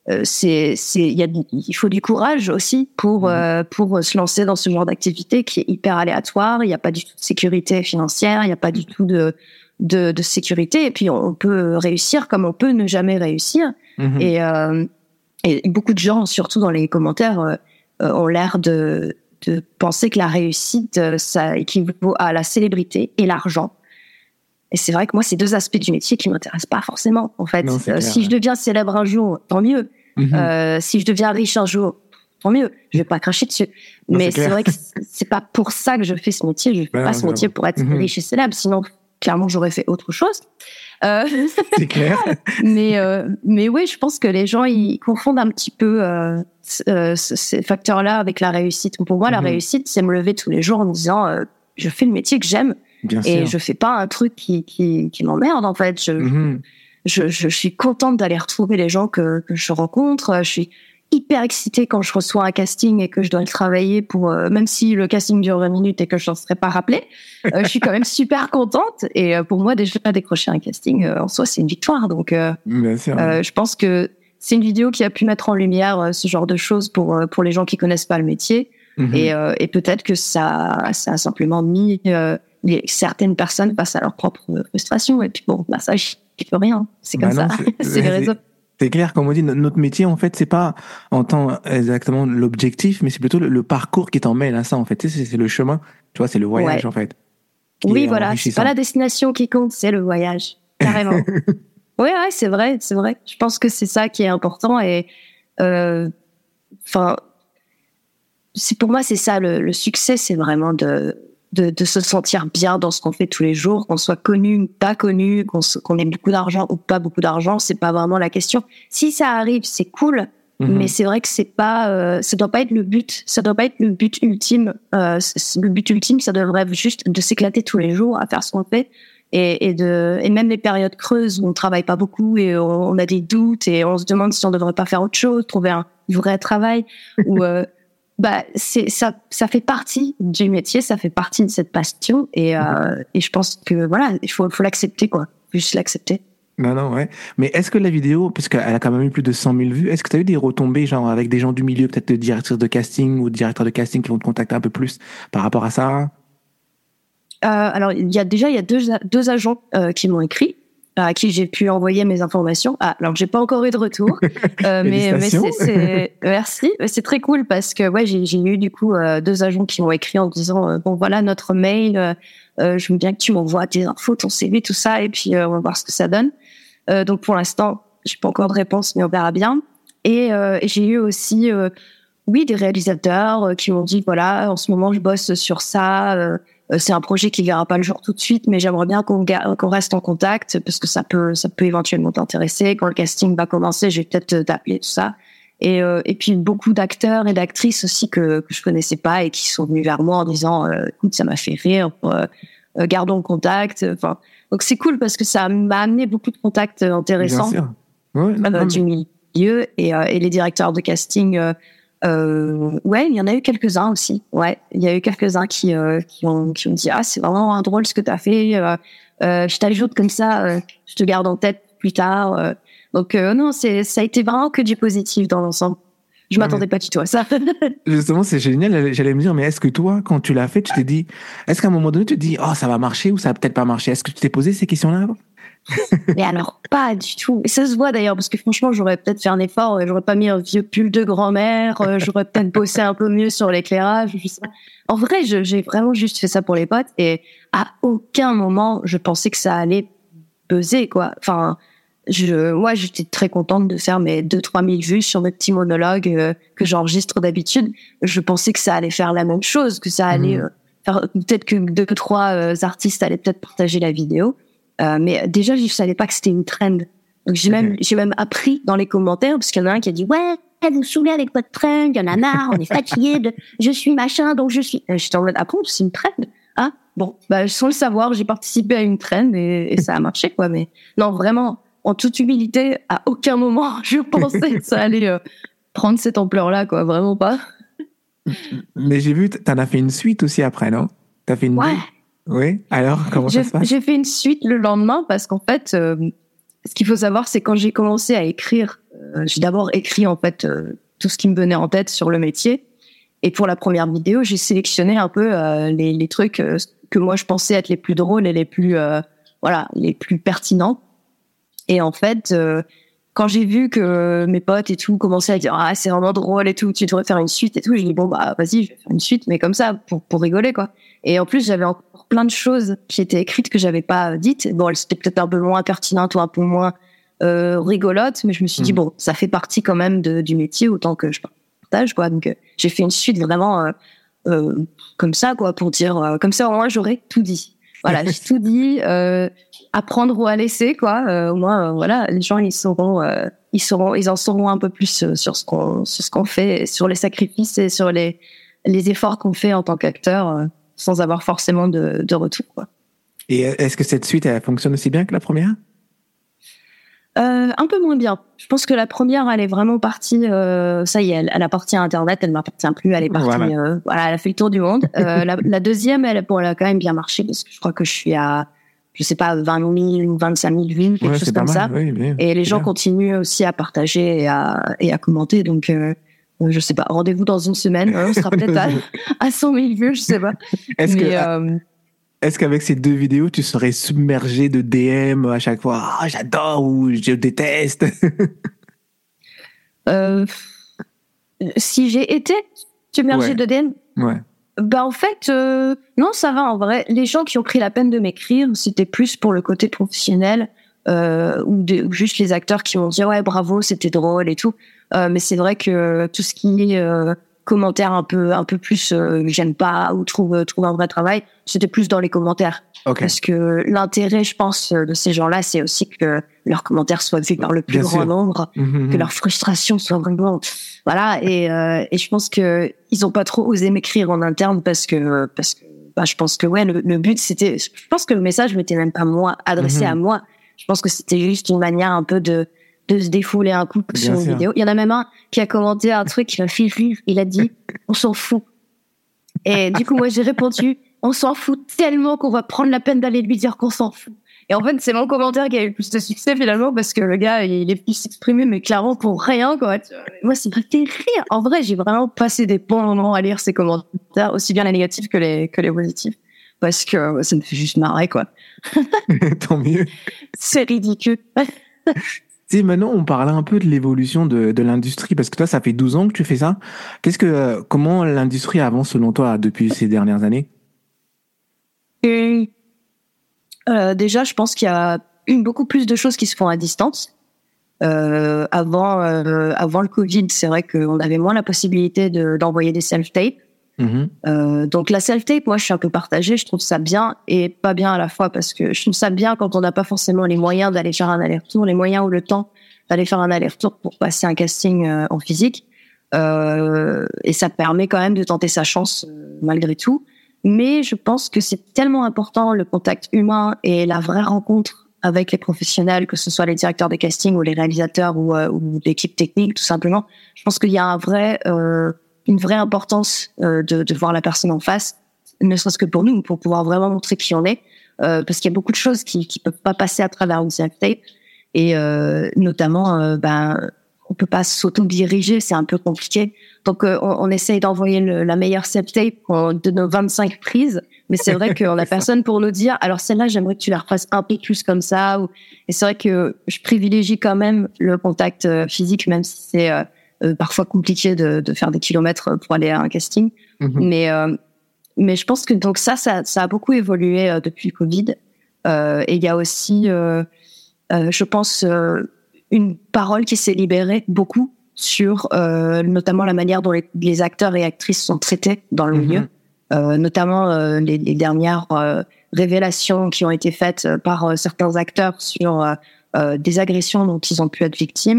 il faut du courage aussi pour se lancer dans ce genre d'activité qui est hyper aléatoire. Il n'y a pas du tout de sécurité financière, il n'y a pas du tout de sécurité. Et puis on peut réussir comme on peut ne jamais réussir. Et beaucoup de gens, surtout dans les commentaires, ont l'air de penser que la réussite, ça équivaut à la célébrité et l'argent. Et c'est vrai que moi, c'est deux aspects du métier qui m'intéressent pas forcément. En fait, si je deviens célèbre un jour, tant mieux. Si je deviens riche un jour, tant mieux. Je vais pas cracher dessus. Mais c'est vrai que c'est pas pour ça que je fais ce métier. Je fais pas ce métier pour être riche et célèbre. Sinon, clairement, j'aurais fait autre chose. C'est clair. Mais oui, je pense que les gens, ils confondent un petit peu ces facteurs-là avec la réussite. Pour moi, la réussite, c'est me lever tous les jours en me disant je fais le métier que j'aime. Bien et sûr. Je fais pas un truc qui m'emmerde, en fait. Je suis contente d'aller retrouver les gens que je rencontre. Je suis hyper excitée quand je reçois un casting et que je dois le travailler pour, même si le casting dure 20 minutes et que je n'en serais pas rappelée, je suis quand même super contente. Et pour moi, déjà, décrocher un casting, en soi, c'est une victoire. Donc, bien sûr. Je pense que c'est une vidéo qui a pu mettre en lumière ce genre de choses pour les gens qui connaissent pas le métier. Et peut-être que ça a simplement mis certaines personnes face à leur propre frustration. Et puis bon, ça, je peux rien. C'est comme ça. C'est les réseaux. C'est clair, comme on dit, notre métier, en fait, c'est pas en tant exactement l'objectif, mais c'est plutôt le parcours qui t'emmène à ça, en fait. Tu sais, c'est le chemin, tu vois, c'est le voyage, en fait. Oui, voilà, c'est pas la destination qui compte, c'est le voyage, carrément. Oui, c'est vrai. Je pense que c'est ça qui est important et, pour moi, c'est ça, le succès, c'est vraiment de se sentir bien dans ce qu'on fait tous les jours, qu'on soit connu ou pas connu, qu'on ait beaucoup d'argent ou pas beaucoup d'argent, c'est pas vraiment la question. Si ça arrive, c'est cool, mais c'est vrai que c'est pas, ça doit pas être le but, ça doit pas être le but ultime. Le but ultime, ça devrait juste de s'éclater tous les jours à faire ce qu'on fait et même les périodes creuses où on travaille pas beaucoup et on a des doutes et on se demande si on devrait pas faire autre chose, trouver un vrai travail ou ça fait partie du métier, ça fait partie de cette passion et je pense que voilà, il faut l'accepter quoi, juste l'accepter. Non, ouais. Mais est-ce que la vidéo, puisqu'elle a quand même eu plus de 100 000 vues, est-ce que tu as eu des retombées, genre avec des gens du milieu, peut-être de directrices de casting ou de directeurs de casting qui vont te contacter un peu plus par rapport à ça? Alors il y a deux agents qui m'ont écrit, à qui j'ai pu envoyer mes informations. Alors j'ai pas encore eu de retour, mais merci. C'est très cool parce que j'ai eu du coup deux agents qui m'ont écrit en disant bon voilà notre mail, je veux bien que tu m'envoies tes infos, ton CV, tout ça, et puis on va voir ce que ça donne. Donc pour l'instant j'ai pas encore de réponse, mais on verra bien. Et j'ai eu aussi des réalisateurs qui m'ont dit voilà en ce moment je bosse sur ça. C'est un projet qui verra pas le jour tout de suite, mais j'aimerais bien qu'on reste en contact parce que ça peut éventuellement t'intéresser. Quand le casting va commencer, je vais peut-être t'appeler, tout ça. Et puis beaucoup d'acteurs et d'actrices aussi que je connaissais pas et qui sont venus vers moi en disant écoute, ça m'a fait rire, gardons le contact. Enfin, donc c'est cool parce que ça m'a amené beaucoup de contacts intéressants du milieu et les directeurs de casting. Il y en a eu quelques-uns aussi. Ouais, il y a eu quelques-uns qui ont dit c'est vraiment drôle ce que t'as fait. Je t'ajoute comme ça, je te garde en tête plus tard. Donc non, ça a été vraiment que du positif dans l'ensemble. Je m'attendais pas du tout à ça. Justement, c'est génial. J'allais me dire, mais est-ce que toi, quand tu l'as fait, tu t'es dit, est-ce qu'à un moment donné, tu te dis, ça va marcher ou ça va peut-être pas marcher? Est-ce que tu t'es posé ces questions-là? Mais alors, pas du tout. Et ça se voit d'ailleurs, parce que franchement, j'aurais peut-être fait un effort, j'aurais pas mis un vieux pull de grand-mère, j'aurais peut-être bossé un peu mieux sur l'éclairage, je sais pas. En vrai, j'ai vraiment juste fait ça pour les potes, et à aucun moment, je pensais que ça allait buzzer, quoi. Enfin, moi, j'étais très contente de faire mes 2-3 000 vues sur mes petits monologues que j'enregistre d'habitude. Je pensais que ça allait faire la même chose, que ça allait faire, peut-être que 2-3 artistes allaient peut-être partager la vidéo. Mais déjà, je savais pas que c'était une trend. Donc j'ai même appris dans les commentaires, parce qu'il y en a un qui a dit ouais, vous vous saoulez avec votre trend, il y en a marre, on est fatigué de je suis machin, donc je suis. J'étais en mode, ah bon, c'est une trend? Ah, bon, bah, sans le savoir, j'ai participé à une trend et ça a marché, quoi. Mais non, vraiment, en toute humilité, à aucun moment, je pensais que ça allait prendre cette ampleur-là, quoi. Vraiment pas. Mais j'ai vu, t'en as fait une suite aussi après, non? T'as fait une... Ouais. Oui. Alors, comment ça se passe? J'ai fait une suite le lendemain parce qu'en fait, ce qu'il faut savoir, c'est quand j'ai commencé à écrire, j'ai d'abord écrit en fait tout ce qui me venait en tête sur le métier. Et pour la première vidéo, j'ai sélectionné un peu les trucs que moi je pensais être les plus drôles et les plus les plus pertinents. Et en fait, quand j'ai vu que mes potes et tout commençaient à dire ah c'est vraiment drôle et tout, tu devrais faire une suite et tout, j'ai dit bon bah vas-y, je vais faire une suite, mais comme ça pour rigoler quoi. Et en plus j'avais encore plein de choses qui étaient écrites que j'avais pas dites. Bon, elles étaient peut-être un peu moins pertinentes ou un peu moins rigolotes, mais je me suis dit bon, ça fait partie quand même du métier, autant que je partage quoi. Donc j'ai fait une suite vraiment comme ça quoi, pour dire comme ça au moins j'aurais tout dit. Voilà, j'ai tout dit. À prendre ou à laisser quoi. Au moins voilà, les gens ils en sauront un peu plus sur ce qu'on fait, sur les sacrifices et sur les efforts qu'on fait en tant qu'acteur sans avoir forcément de retour quoi. Et est-ce que cette suite elle fonctionne aussi bien que la première? Un peu moins bien. Je pense que la première elle est vraiment partie ça y est, elle appartient à internet, elle m'appartient plus, elle est partie voilà, elle a fait le tour du monde. La deuxième elle a quand même bien marché parce que je crois que je suis à je sais pas, 20 000 ou 25 000 vues, quelque chose comme ça. Oui, et les gens continuent aussi à partager et à commenter. Donc, je sais pas, rendez-vous dans une semaine. On sera peut-être à 100 000 vues, je sais pas. Est-ce qu'avec ces deux vidéos, tu serais submergé de DM à chaque fois? Ah, j'adore ou je déteste? Si j'ai été submergé de DM? Ouais. Bah en fait non, ça va en vrai. Les gens qui ont pris la peine de m'écrire, c'était plus pour le côté professionnel ou juste les acteurs qui m'ont dit ouais bravo, c'était drôle et tout. Mais c'est vrai que tout ce qui est commentaires un peu plus que j'aime pas ou trouve un vrai travail, c'était plus dans les commentaires. Okay. Parce que l'intérêt, je pense, de ces gens-là, c'est aussi que leurs commentaires soient vus par le plus grand nombre, que leur frustration soit vraiment, voilà. Et je pense que ils ont pas trop osé m'écrire en interne parce que je pense que ouais, le but c'était, je pense que le message m'était même pas moi adressé à moi. Je pense que c'était juste une manière un peu de se défouler un coup sur une vidéo. Il y en a même un qui a commenté un truc qui m'a fait rire. Il a dit on s'en fout. Et du coup moi j'ai répondu on s'en fout tellement qu'on va prendre la peine d'aller lui dire qu'on s'en fout. Et en fait, c'est mon commentaire qui a eu le plus de succès finalement parce que le gars, il est venu s'exprimer mais clairement pour rien quoi. Moi, ça m'a fait rire. En vrai, j'ai vraiment passé des bons moments à lire ces commentaires, aussi bien les négatifs que les positifs, parce que ça me fait juste marrer quoi. Tant mieux. C'est ridicule. Maintenant, on parlait un peu de l'évolution de l'industrie, parce que toi, ça fait 12 ans que tu fais ça. Comment l'industrie avance selon toi depuis ces dernières années? Déjà, je pense qu'il y a beaucoup plus de choses qui se font à distance. Avant le Covid, c'est vrai qu'on avait moins la possibilité d'envoyer des self-tapes. Donc la self-tape, moi, je suis un peu partagée. Je trouve ça bien et pas bien à la fois parce que je trouve ça bien quand on n'a pas forcément les moyens d'aller faire un aller-retour, les moyens ou le temps d'aller faire un aller-retour pour passer un casting en physique. Et ça permet quand même de tenter sa chance malgré tout. Mais je pense que c'est tellement important le contact humain et la vraie rencontre avec les professionnels, que ce soit les directeurs de casting ou les réalisateurs ou l'équipe technique, tout simplement. Je pense qu'il y a une vraie importance de voir la personne en face, ne serait-ce que pour nous, pour pouvoir vraiment montrer qui on est, parce qu'il y a beaucoup de choses qui peuvent pas passer à travers une self-tape, et notamment, on peut pas s'auto-diriger, c'est un peu compliqué. Donc, on essaye d'envoyer la meilleure self-tape de nos 25 prises, mais c'est vrai qu'on a personne pour nous dire, alors celle-là, j'aimerais que tu la refasses un peu plus comme ça. Et c'est vrai que je privilégie quand même le contact physique, même si c'est parfois compliqué de faire des kilomètres pour aller à un casting. Mais je pense que donc ça a beaucoup évolué depuis le Covid. Et il y a aussi, je pense, une parole qui s'est libérée beaucoup sur notamment la manière dont les acteurs et actrices sont traités dans le milieu, notamment les dernières révélations qui ont été faites par certains acteurs sur des agressions dont ils ont pu être victimes.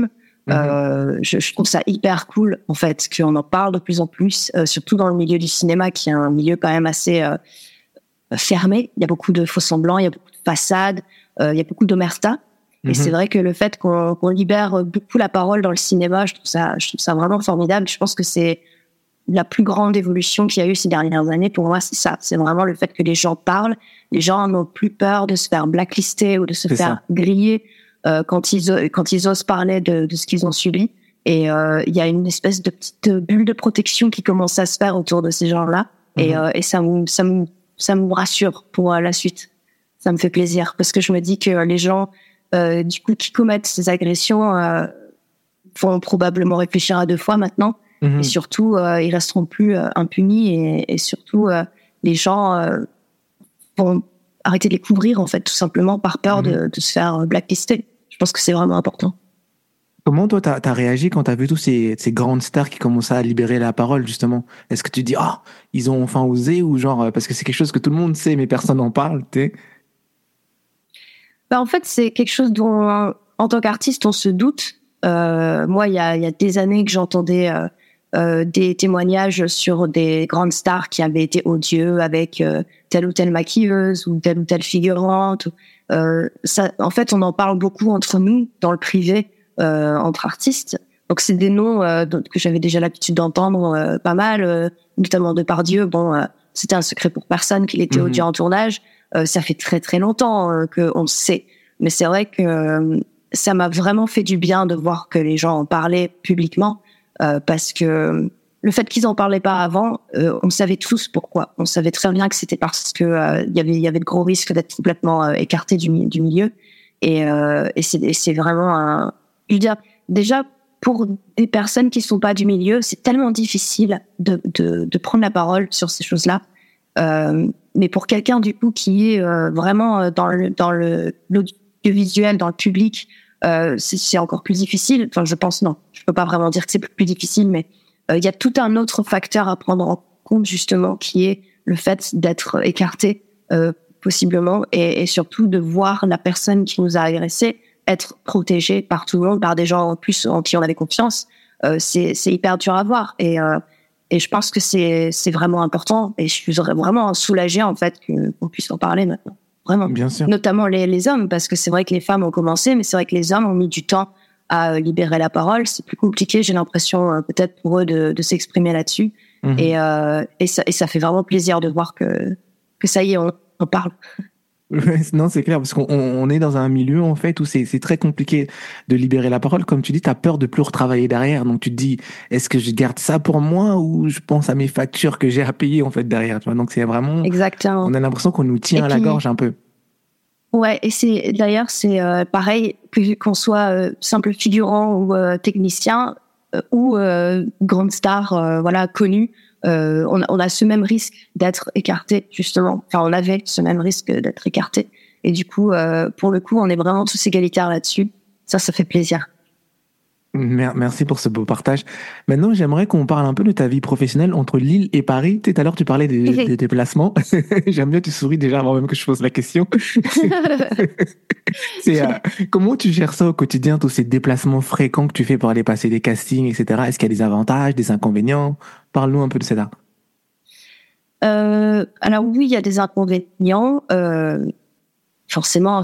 Je trouve ça hyper cool, en fait, qu'on en parle de plus en plus, surtout dans le milieu du cinéma, qui est un milieu quand même assez fermé. Il y a beaucoup de faux-semblants, il y a beaucoup de façades, il y a beaucoup d'omerta. Et c'est vrai que le fait qu'on libère beaucoup la parole dans le cinéma, je trouve ça vraiment formidable. Je pense que c'est la plus grande évolution qu'il y a eu ces dernières années. Pour moi, c'est ça. C'est vraiment le fait que les gens parlent. Les gens n'ont plus peur de se faire blacklister ou de se faire griller quand ils osent parler de ce qu'ils ont subi. Et il y a une espèce de petite bulle de protection qui commence à se faire autour de ces gens-là. Et ça me rassure pour la suite. Ça me fait plaisir parce que je me dis que les gens du coup qui commettent ces agressions vont probablement réfléchir à deux fois maintenant. Et surtout, ils resteront plus impunis et surtout, les gens vont arrêter de les couvrir, en fait, tout simplement par peur de se faire blacklister. Je pense que c'est vraiment important. Comment toi, t'as réagi quand t'as vu tous ces grandes stars qui commençaient à libérer la parole, justement? Est-ce que tu dis, ils ont enfin osé, ou genre, parce que c'est quelque chose que tout le monde sait, mais personne n'en parle, tu sais? En fait, c'est quelque chose dont, en tant qu'artiste, on se doute. Moi, il y a des années que j'entendais des témoignages sur des grandes stars qui avaient été odieux avec telle ou telle maquilleuse ou telle figurante. En fait, on en parle beaucoup entre nous, dans le privé, entre artistes. Donc, c'est des noms que j'avais déjà l'habitude d'entendre pas mal, notamment Depardieu. C'était un secret pour personne qu'il était odieux en tournage. Ça fait très très longtemps qu'on le sait. Mais c'est vrai que ça m'a vraiment fait du bien de voir que les gens en parlaient publiquement. Parce que le fait qu'ils en parlaient pas avant, on savait tous pourquoi. On savait très bien que c'était parce que il y avait de gros risques d'être complètement écarté du milieu. Et c'est vraiment je veux dire, déjà pour des personnes qui sont pas du milieu, c'est tellement difficile de prendre la parole sur ces choses-là. Mais pour quelqu'un du coup qui est vraiment dans l'audiovisuel, dans le public, c'est encore plus difficile. Enfin, je pense, non, je peux pas vraiment dire que c'est plus difficile, mais il y a tout un autre facteur à prendre en compte justement, qui est le fait d'être écarté possiblement, et surtout de voir la personne qui nous a agressés être protégée par tout le monde, par des gens en plus en qui on avait confiance. C'est hyper dur à voir, et je pense que c'est vraiment important, et je suis vraiment soulagée en fait qu'on puisse en parler maintenant. Vraiment. Bien sûr. Notamment les hommes, parce que c'est vrai que les femmes ont commencé, mais c'est vrai que les hommes ont mis du temps à libérer la parole. C'est plus compliqué, j'ai l'impression, peut-être pour eux de s'exprimer là-dessus. Et ça fait vraiment plaisir de voir que ça y est, on parle. Non, c'est clair, parce qu'on est dans un milieu, en fait, où c'est très compliqué de libérer la parole. Comme tu dis, t'as peur de plus retravailler derrière. Donc, tu te dis, est-ce que je garde ça pour moi, ou je pense à mes factures que j'ai à payer, en fait, derrière, tu vois? Donc, c'est vraiment... Exactement. On a l'impression qu'on nous tient à la gorge un peu. Ouais, et c'est pareil, qu'on soit simple figurant ou technicien ou grande star, connue. On a ce même risque d'être écarté, justement. Enfin, on avait ce même risque d'être écarté. Et du coup, pour le coup, on est vraiment tous égalitaires là-dessus. Ça fait plaisir. Merci pour ce beau partage. Maintenant, j'aimerais qu'on parle un peu de ta vie professionnelle entre Lille et Paris. Tout à l'heure, tu parlais des déplacements. J'aime bien, tu souris déjà avant même que je pose la question. Comment tu gères ça au quotidien, tous ces déplacements fréquents que tu fais pour aller passer des castings, etc. Est-ce qu'il y a des avantages, des inconvénients? Parle-nous un peu de ça. Alors oui, il y a des inconvénients. Forcément,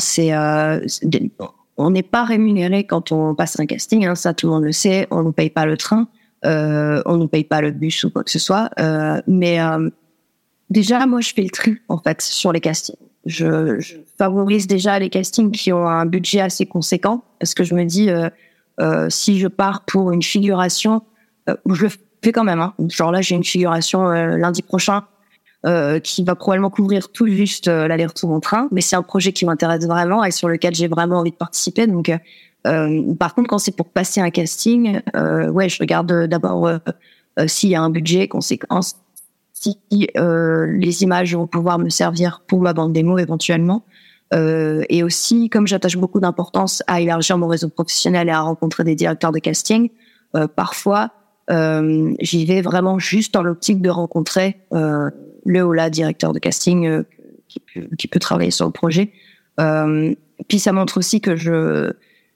on n'est pas rémunéré quand on passe un casting, hein, ça tout le monde le sait. On nous paye pas le train, on nous paye pas le bus ou quoi que ce soit. Mais déjà, moi, je fais le tri en fait sur les castings. Je favorise déjà les castings qui ont un budget assez conséquent, parce que je me dis si je pars pour une figuration, je le fais quand même. Hein. Genre là, j'ai une figuration lundi prochain. Qui va probablement couvrir tout juste l'aller-retour en train, mais c'est un projet qui m'intéresse vraiment et sur lequel j'ai vraiment envie de participer. Donc, par contre, quand c'est pour passer un casting, je regarde d'abord s'il y a un budget conséquent, si les images vont pouvoir me servir pour ma bande démo éventuellement, et aussi, comme j'attache beaucoup d'importance à élargir mon réseau professionnel et à rencontrer des directeurs de casting, parfois j'y vais vraiment juste dans l'optique de rencontrer le ou la directeur de casting qui peut travailler sur le projet. Puis ça montre aussi que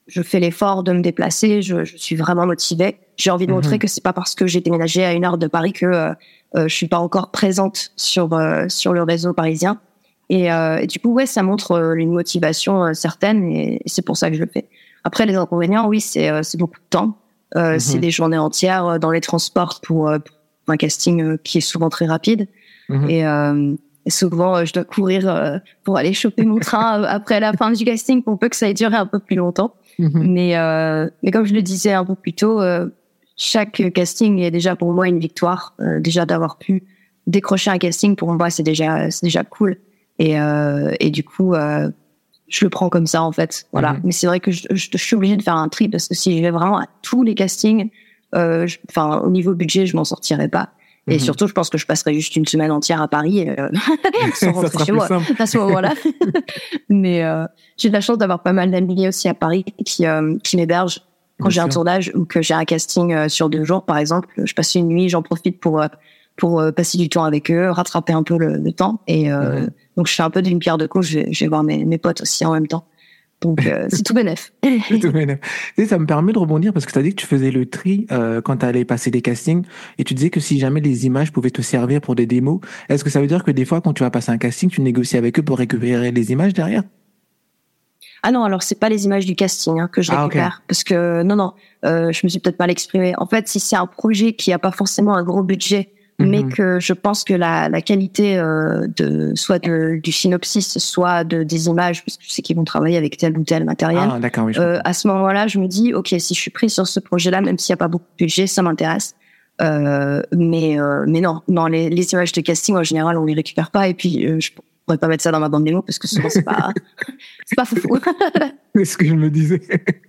je fais l'effort de me déplacer, je suis vraiment motivée. J'ai envie de montrer que c'est pas parce que j'ai déménagé à 1 heure de Paris que je suis pas encore présente sur le réseau parisien. Et du coup, ouais, ça montre une motivation certaine, et c'est pour ça que je le fais. Après, les inconvénients, oui, c'est beaucoup de temps. C'est des journées entières dans les transports pour un casting qui est souvent très rapide. Et souvent, je dois courir pour aller choper mon train après la fin du casting, pour peu que ça ait duré un peu plus longtemps. Mais comme je le disais un peu plus tôt, chaque casting est déjà pour moi une victoire. Déjà d'avoir pu décrocher un casting, pour moi, c'est déjà cool. Et du coup, je le prends comme ça, en fait. Voilà. Mais c'est vrai que je suis obligée de faire un tri, parce que si je vais vraiment à tous les castings, au niveau budget, je m'en sortirai pas. Et surtout, je pense que je passerai juste une semaine entière à Paris sans rentrer chez moi à ce moment-là. Mais j'ai de la chance d'avoir pas mal d'amis aussi à Paris qui m'hébergent quand j'ai un tournage ou que j'ai un casting sur 2 jours, par exemple. Je passe une nuit, j'en profite pour passer du temps avec eux, rattraper un peu le temps. Et donc, je fais un peu d'une pierre deux coups. Je vais voir mes potes aussi en même temps. Donc, c'est tout bénef. C'est tout bénef. Tu sais, ça me permet de rebondir, parce que tu as dit que tu faisais le tri quand tu allais passer des castings, et tu disais que si jamais les images pouvaient te servir pour des démos, est-ce que ça veut dire que des fois, quand tu vas passer un casting, tu négocies avec eux pour récupérer les images derrière? Ah non, alors c'est pas les images du casting que je récupère, parce que non, je me suis peut-être mal exprimée. En fait, si c'est un projet qui a pas forcément un gros budget, mais que je pense que la qualité soit du synopsis, soit des images, parce que je sais qu'ils vont travailler avec tel ou tel matériel. Ah, d'accord, oui, à ce moment-là, je me dis, ok, si je suis prise sur ce projet-là, même s'il y a pas beaucoup de budget, ça m'intéresse. Mais non, les images de casting en général, on les récupère pas. Et puis je pourrais pas mettre ça dans ma bande démo, parce que souvent c'est pas fou. C'est ce que je me disais.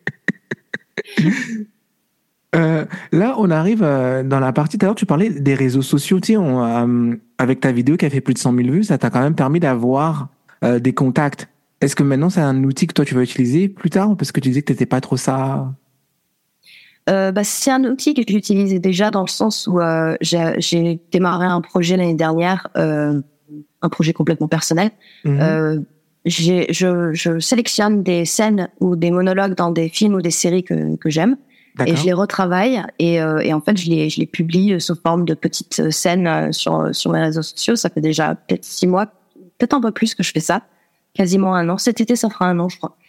Là, on arrive dans la partie. Tout à l'heure, tu parlais des réseaux sociaux. Tu sais, avec ta vidéo qui a fait plus de 100 000 vues, ça t'a quand même permis d'avoir des contacts. Est-ce que maintenant, c'est un outil que toi, tu vas utiliser plus tard? Parce que tu disais que t'étais pas trop ça. C'est un outil que j'utilisais déjà, dans le sens où j'ai démarré un projet l'année dernière, un projet complètement personnel. Je sélectionne des scènes ou des monologues dans des films ou des séries que j'aime. D'accord. Et je les retravaille et en fait je les publie sous forme de petites scènes sur mes réseaux sociaux. Ça fait déjà peut-être 6 mois, peut-être un peu plus que je fais ça, quasiment 1 an. Cet été, ça fera 1 an, je crois.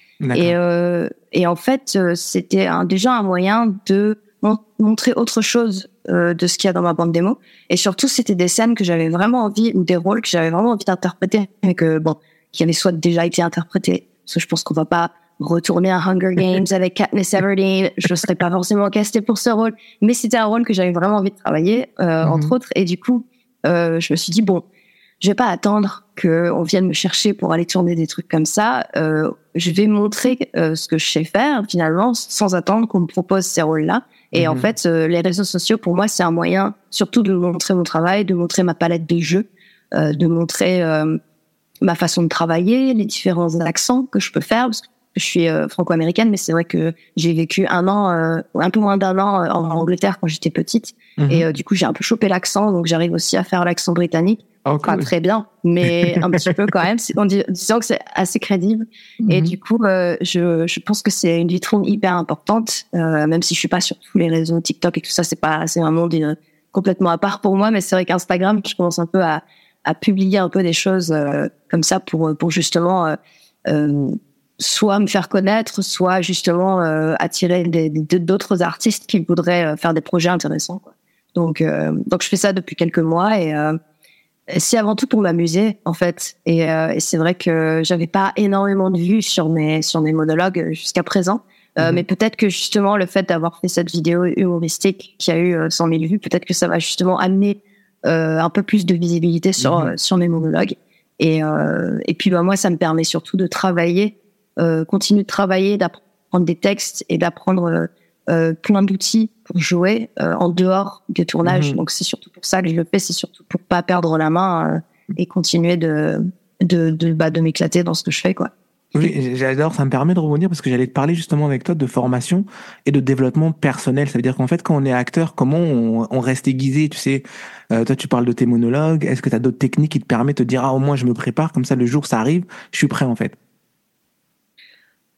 Et en fait, c'était déjà un moyen de montrer autre chose de ce qu'il y a dans ma bande démo. Et surtout, c'était des scènes que j'avais vraiment envie, ou des rôles que j'avais vraiment envie d'interpréter, mais qui avaient soit déjà été interprétés. Parce que je pense qu'on va pas retourner à Hunger Games avec Katniss Everdeen. Je serais pas forcément castée pour ce rôle, mais c'était un rôle que j'avais vraiment envie de travailler, entre autres. Et du coup, je me suis dit, bon, je vais pas attendre qu'on vienne me chercher pour aller tourner des trucs comme ça. Je vais montrer ce que je sais faire, finalement, sans attendre qu'on me propose ces rôles-là. Et en fait, les réseaux sociaux, pour moi, c'est un moyen surtout de montrer mon travail, de montrer ma palette de jeux, de montrer ma façon de travailler, les différents accents que je peux faire, parce que je suis franco-américaine, mais c'est vrai que j'ai vécu 1 an, un peu moins d'1 an en Angleterre quand j'étais petite. Et du coup, j'ai un peu chopé l'accent, donc j'arrive aussi à faire l'accent britannique. Oh, cool. Pas très bien, mais un petit peu quand même, en disant que c'est assez crédible. Et du coup, je pense que c'est une vitrine hyper importante, même si je suis pas sur tous les réseaux TikTok et tout ça, c'est un monde complètement à part pour moi, mais c'est vrai qu'Instagram, je commence un peu à publier un peu des choses comme ça pour justement soit me faire connaître, soit justement attirer d'autres artistes qui voudraient faire des projets intéressants, quoi. Donc je fais ça depuis quelques mois et c'est avant tout pour m'amuser, en fait. Et c'est vrai que j'avais pas énormément de vues sur mes monologues jusqu'à présent. Mais peut-être que justement le fait d'avoir fait cette vidéo humoristique qui a eu 100 000 vues, peut-être que ça va justement amener un peu plus de visibilité sur mes monologues. Et puis moi, ça me permet surtout de travailler, continuer de travailler, d'apprendre des textes et d'apprendre plein d'outils pour jouer en dehors des tournages. Donc c'est surtout pour ça que je le fais, c'est surtout pour pas perdre la main et continuer de m'éclater dans ce que je fais, quoi. Oui, j'adore, ça me permet de rebondir parce que j'allais te parler justement avec toi de formation et de développement personnel. Ça veut dire qu'en fait, quand on est acteur, comment on reste aiguisé, tu sais, toi tu parles de tes monologues, est-ce que tu as d'autres techniques qui te permettent de dire, ah, au moins je me prépare, comme ça le jour ça arrive, je suis prêt en fait.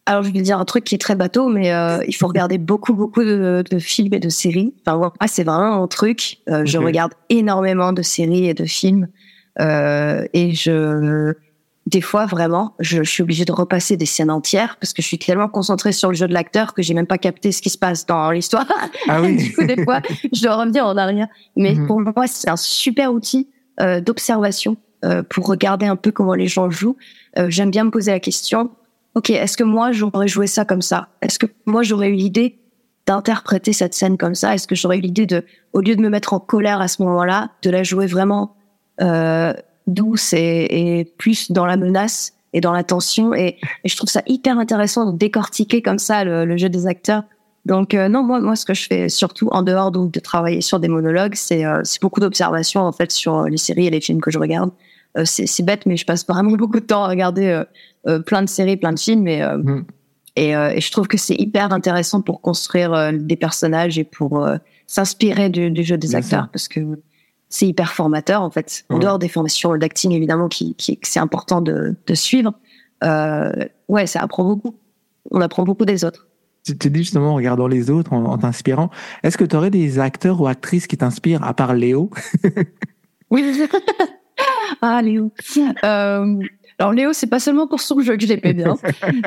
Alors, je vais dire un truc qui est très bateau, mais il faut regarder beaucoup de films et de séries. Enfin, moi, c'est vraiment mon truc. Je regarde énormément de séries et de films. Et des fois, vraiment, je suis obligée de repasser des scènes entières parce que je suis tellement concentrée sur le jeu de l'acteur que j'ai même pas capté ce qui se passe dans l'histoire. Ah oui. Du coup, des fois, je dois revenir en arrière. Mais pour moi, c'est un super outil d'observation pour regarder un peu comment les gens jouent. J'aime bien me poser la question, ok, est-ce que moi, j'aurais joué ça comme ça? Est-ce que moi, j'aurais eu l'idée d'interpréter cette scène comme ça? Est-ce que j'aurais eu l'idée au lieu de me mettre en colère à ce moment-là, de la jouer vraiment douce et plus dans la menace et dans la tension, et je trouve ça hyper intéressant de décortiquer comme ça le jeu des acteurs. Donc non, moi ce que je fais surtout en dehors donc de travailler sur des monologues, c'est beaucoup d'observations en fait sur les séries et les films que je regarde. C'est bête, mais je passe vraiment beaucoup de temps à regarder plein de séries, plein de films, et je trouve que c'est hyper intéressant pour construire des personnages et pour s'inspirer du jeu des acteurs, parce que c'est hyper formateur, en fait. En dehors des formations d'acting, évidemment, que c'est important de suivre. Ça apprend beaucoup. On apprend beaucoup des autres. Tu te dis justement, en regardant les autres, en t'inspirant, est-ce que tu aurais des acteurs ou actrices qui t'inspirent, à part Léo? Oui. Ah, Léo. Alors, Léo, c'est pas seulement pour son jeu que je l'aimais bien.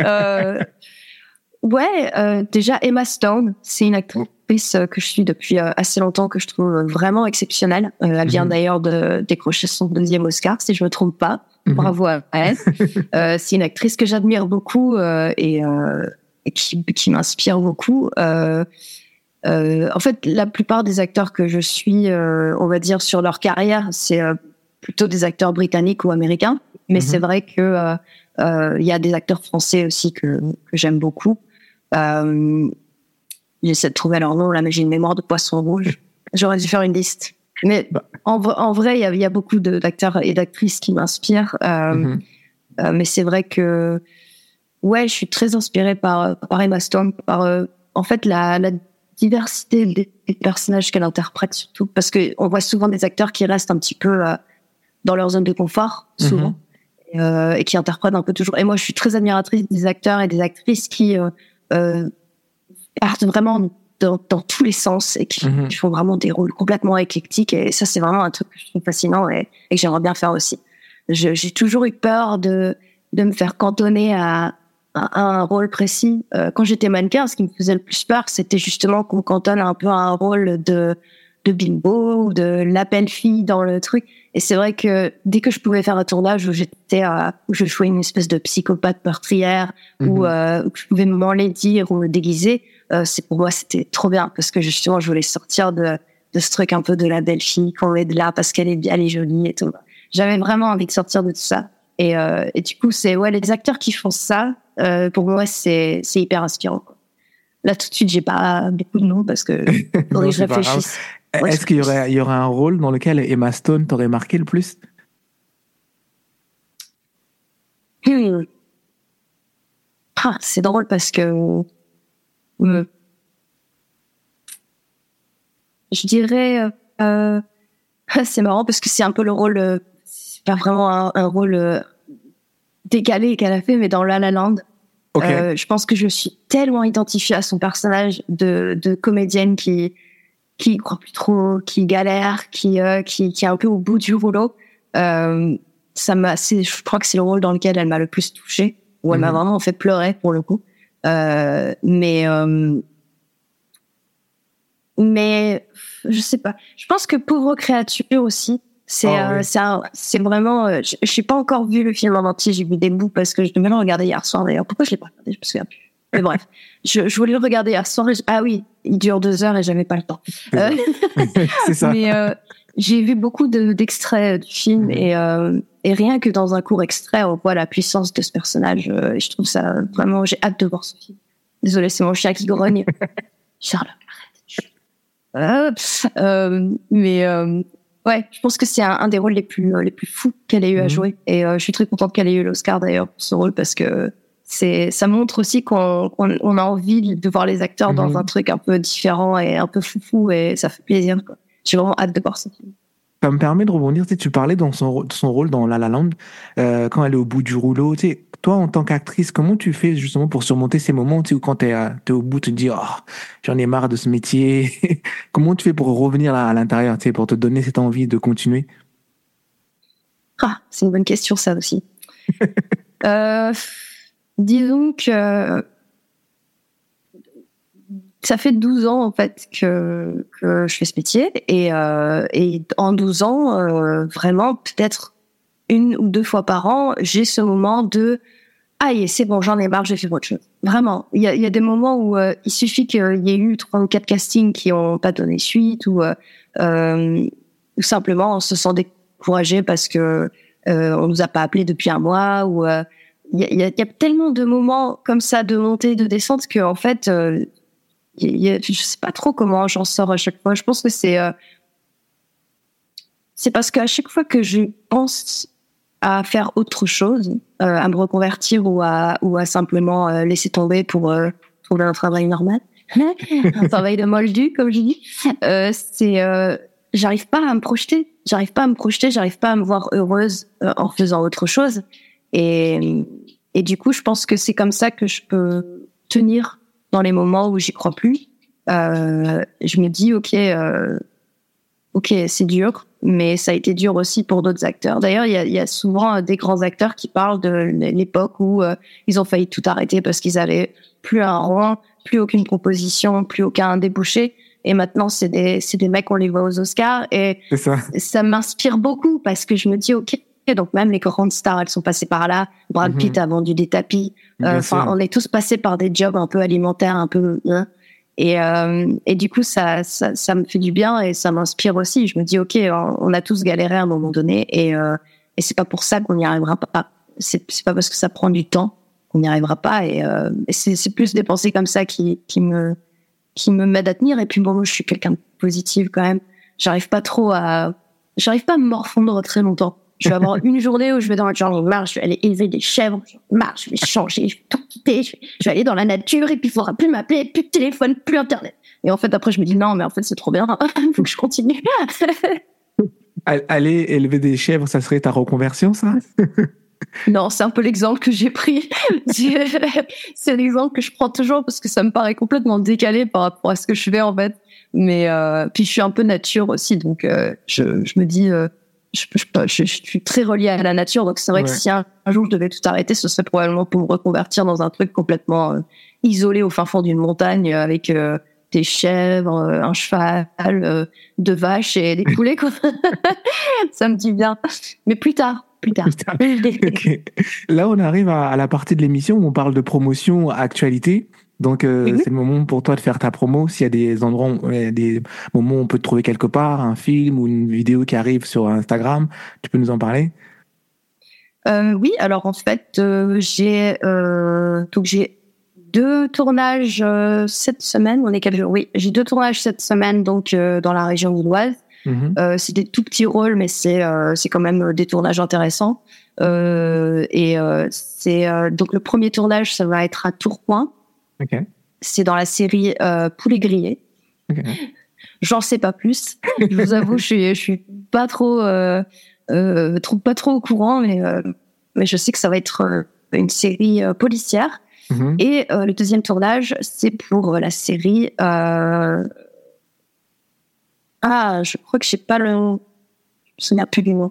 Déjà, Emma Stone, c'est une actrice que je suis depuis assez longtemps, que je trouve vraiment exceptionnelle. Elle vient d'ailleurs de décrocher son 2e Oscar, si je me trompe pas. Bravo à elle. C'est une actrice que j'admire beaucoup et qui m'inspire beaucoup. En fait, la plupart des acteurs que je suis, on va dire, sur leur carrière, c'est plutôt des acteurs britanniques ou américains. Mais c'est vrai que y a des acteurs français aussi que j'aime beaucoup. J'essaie de trouver leur nom là, mais j'ai une mémoire de poisson rouge. J'aurais dû faire une liste. Mais en vrai, il y a beaucoup d'acteurs et d'actrices qui m'inspirent. Mais c'est vrai que je suis très inspirée par Emma Stone, par en fait la diversité des personnages qu'elle interprète, surtout parce que on voit souvent des acteurs qui restent un petit peu dans leur zone de confort, souvent. Et qui interprètent un peu toujours. Et moi, je suis très admiratrice des acteurs et des actrices qui partent vraiment dans tous les sens et qui font vraiment des rôles complètement éclectiques. Et ça, c'est vraiment un truc que je trouve fascinant et que j'aimerais bien faire aussi. J'ai toujours eu peur de me faire cantonner à un rôle précis. Quand j'étais mannequin, ce qui me faisait le plus peur, c'était justement qu'on me cantonne un peu à un rôle de bimbo ou de la belle fille dans le truc. Et c'est vrai que dès que je pouvais faire un tournage où je jouais une espèce de psychopathe meurtrière ou que je pouvais m'enlaidir ou me déguiser, pour moi c'était trop bien parce que justement je voulais sortir de ce truc un peu de la belle fille qu'on met de là parce qu'elle est jolie et tout. J'avais vraiment envie de sortir de tout ça. Et du coup c'est les acteurs qui font ça. Pour moi c'est hyper inspirant, quoi. Là tout de suite j'ai pas beaucoup de noms parce que faudrait que je réfléchisse. Est-ce qu'il y aurait un rôle dans lequel Emma Stone t'aurait marqué le plus? C'est drôle parce que je dirais c'est marrant parce que c'est un peu le rôle, c'est pas vraiment un rôle décalé qu'elle a fait, mais dans La La Land. Je pense que je suis tellement identifiée à son personnage de comédienne qui croit plus trop, qui galère, qui est un peu au bout du rouleau. Je crois que c'est le rôle dans lequel elle m'a le plus touchée, où elle m'a vraiment fait pleurer pour le coup. Mais je sais pas. Je pense que Pauvre créature aussi, c'est vraiment. Je n'ai pas encore vu le film en entier. J'ai vu des bouts parce que je devais le regarder hier soir d'ailleurs. Pourquoi je l'ai pas regardé? Je me souviens plus. Mais bref, je voulais le regarder hier soir. Ah oui, il dure 2 heures et j'avais pas le temps. C'est ça. Mais j'ai vu beaucoup d'extraits du film et rien que dans un court extrait, on voit la puissance de ce personnage. Et je trouve ça vraiment. J'ai hâte de voir ce film. Désolée, c'est mon chien qui grogne. Charles, arrête. Je pense que c'est un des rôles les plus fous qu'elle ait eu à jouer. Et je suis très contente qu'elle ait eu l'Oscar d'ailleurs pour ce rôle parce que ça montre aussi qu'on a envie de voir les acteurs dans un truc un peu différent et un peu foufou et ça fait plaisir, quoi. J'ai vraiment hâte de voir ce film. Ça me permet de rebondir, tu sais, tu parlais de son rôle dans La La Land, quand elle est au bout du rouleau, tu sais, toi, en tant qu'actrice, comment tu fais justement pour surmonter ces moments, tu sais, où quand t'es au bout, tu te dis, oh, j'en ai marre de ce métier. Comment tu fais pour revenir à l'intérieur, tu sais, pour te donner cette envie de continuer? Ah, c'est une bonne question, ça aussi. Disons que ça fait 12 ans, en fait, que je fais ce métier. Et en 12 ans, vraiment, peut-être 1 ou 2 fois par an, j'ai ce moment de « Aïe, c'est bon, j'en ai marre, je vais faire autre chose ». Vraiment. Il y a des moments où il suffit qu'il y ait eu 3 ou 4 castings qui n'ont pas donné suite ou simplement on se sent découragé parce que on nous a pas appelé depuis 1 mois ou il y a tellement de moments comme ça de montée, de descente que en fait je sais pas trop comment j'en sors à chaque fois. Je pense que c'est parce qu'à chaque fois que je pense à faire autre chose, à me reconvertir ou à simplement laisser tomber pour trouver un travail normal, un travail de moldu comme je dis, j'arrive pas à me projeter, j'arrive pas à me voir heureuse en faisant autre chose et du coup je pense que c'est comme ça que je peux tenir dans les moments où j'y crois plus. Je me dis ok, c'est dur, mais ça a été dur aussi pour d'autres acteurs. D'ailleurs, il y a souvent des grands acteurs qui parlent de l'époque où ils ont failli tout arrêter parce qu'ils avaient plus un rang, plus aucune proposition, plus aucun débouché. Et maintenant, c'est des mecs, on les voit aux Oscars. Et ça m'inspire beaucoup parce que je me dis, ok, donc même les grandes stars, elles sont passées par là. Brad Pitt a vendu des tapis. On est tous passés par des jobs un peu alimentaires, un peu... Et du coup, ça me fait du bien et ça m'inspire aussi. Je me dis, ok, on a tous galéré à un moment donné et c'est pas pour ça qu'on n'y arrivera pas. C'est pas parce que ça prend du temps qu'on n'y arrivera pas. Et c'est plus des pensées comme ça qui me m'aident à tenir. Et puis bon, moi, je suis quelqu'un de positif quand même. J'arrive pas à me morfondre très longtemps. Je vais avoir une journée où je vais dans la journée marche, je vais aller élever des chèvres, je vais changer, je vais tout quitter, je vais aller dans la nature et puis il faudra plus m'appeler, plus de téléphone, plus internet. Et en fait, après, je me dis non, mais en fait, c'est trop bien, faut que je continue. Aller élever des chèvres, ça serait ta reconversion, ça? Non, c'est un peu l'exemple que j'ai pris. C'est l'exemple que je prends toujours parce que ça me paraît complètement décalé par rapport à ce que je fais en fait. Mais puis je suis un peu nature aussi, donc je me dis. Je suis très reliée à la nature, donc c'est vrai que si un jour je devais tout arrêter, ce serait probablement pour me reconvertir dans un truc complètement isolé au fin fond d'une montagne avec des chèvres, un cheval, 2 vaches et des poulets, quoi. Ça me dit bien. Mais plus tard. Okay. Là, on arrive à la partie de l'émission où on parle de promotion, actualité. Donc, c'est le moment pour toi de faire ta promo. S'il y a des endroits, des moments où on peut te trouver quelque part, un film ou une vidéo qui arrive sur Instagram, tu peux nous en parler? Oui, alors en fait, j'ai 2 tournages cette semaine. On est quel jour? Oui, j'ai 2 tournages cette semaine, donc dans la région lilloise. C'est des tout petits rôles, mais c'est quand même des tournages intéressants. Donc le premier tournage, ça va être à Tourcoing. Okay. C'est dans la série Poulet grillé. Okay. J'en sais pas plus. Je vous avoue, je suis pas trop au courant, mais je sais que ça va être une série policière. Et le deuxième tournage, c'est pour la série. Je crois que je sais pas le nom. Je me souviens plus du nom.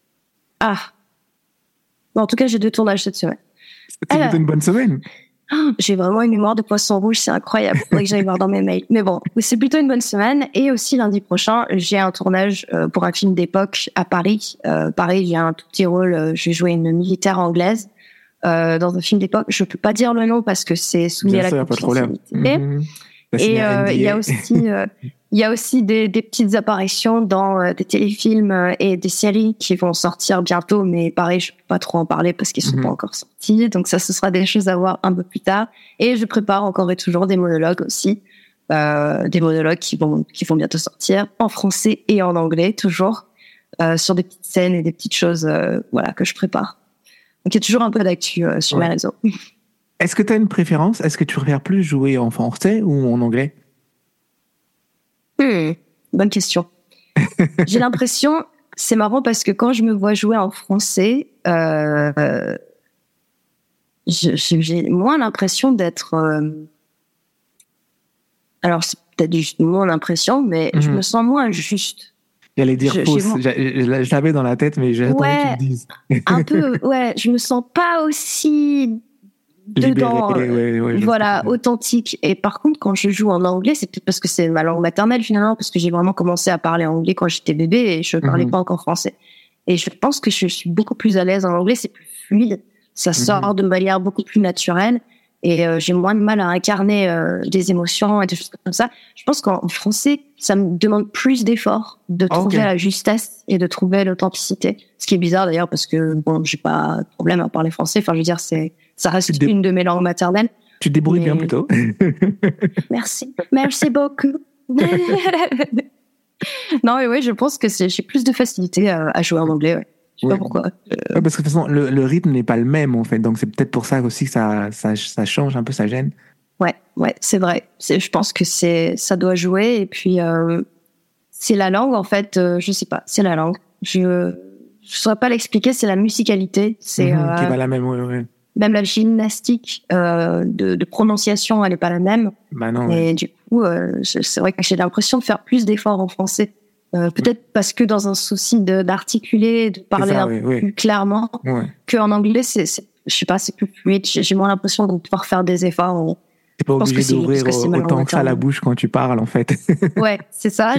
Bon, en tout cas, j'ai 2 tournages cette semaine. C'était plutôt une bonne semaine. J'ai vraiment une mémoire de poisson rouge, c'est incroyable. Faudrait que j'aille voir dans mes mails. Mais bon, c'est plutôt une bonne semaine. Et aussi lundi prochain, j'ai un tournage pour un film d'époque à Paris. Pareil, j'ai un tout petit rôle. Je vais jouer une militaire anglaise dans un film d'époque. Je peux pas dire le nom parce que c'est soumis à la confidentialité. Et il y a aussi des petites apparitions dans des téléfilms et des séries qui vont sortir bientôt, mais pareil, je peux pas trop en parler parce qu'ils sont pas encore sortis. Donc ça, ce sera des choses à voir un peu plus tard. Et je prépare encore et toujours des monologues aussi, des monologues qui vont bientôt sortir en français et en anglais toujours, sur des petites scènes et des petites choses, que je prépare. Donc il y a toujours un peu d'actu sur mes réseaux. Est-ce que tu as une préférence? Est-ce que tu préfères plus jouer en français ou en anglais? Bonne question. J'ai l'impression C'est marrant parce que quand je me vois jouer en français, j'ai moins l'impression d'être... alors, c'est peut-être juste moins l'impression, mais je me sens moins juste. J'allais dire fausse. Je l'avais dans la tête, mais j'attendais que tu le dises. Un peu, ouais. Je me sens pas aussi dedans, voilà, authentique. Et par contre, quand je joue en anglais, c'est peut-être parce que c'est ma langue maternelle finalement, parce que j'ai vraiment commencé à parler anglais quand j'étais bébé et je parlais pas encore français. Et je pense que je suis beaucoup plus à l'aise en anglais, c'est plus fluide. Ça sort de manière beaucoup plus naturelle. Et j'ai moins de mal à incarner des émotions et des choses comme ça. Je pense qu'en français, ça me demande plus d'efforts de trouver la justesse et de trouver l'authenticité. Ce qui est bizarre d'ailleurs parce que bon, j'ai pas de problème à parler français. Enfin, je veux dire, ça reste une de mes langues maternelles. Tu te débrouilles bien plutôt. Merci beaucoup. Non, mais oui, je pense que j'ai plus de facilité à jouer en anglais. Ouais. Je sais pas pourquoi. Parce que de toute façon, le rythme n'est pas le même, en fait. Donc, c'est peut-être pour ça aussi que ça change un peu, ça gêne. Ouais, c'est vrai. Je pense que ça doit jouer. Et puis, c'est la langue, en fait. Je sais pas. C'est la langue. Je saurais pas l'expliquer. C'est la musicalité. C'est, qui est pas la même, ouais. Même la gymnastique de prononciation, elle est pas la même. Bah non. Et du coup, c'est vrai que j'ai l'impression de faire plus d'efforts en français. Peut-être parce que dans un souci d'articuler, de parler plus clairement, qu'en anglais, je sais pas, c'est plus fluide. J'ai moins l'impression de pouvoir faire des efforts. T'es pas obligé d'ouvrir autant que ça la bouche quand tu parles, en fait. Ouais, c'est ça.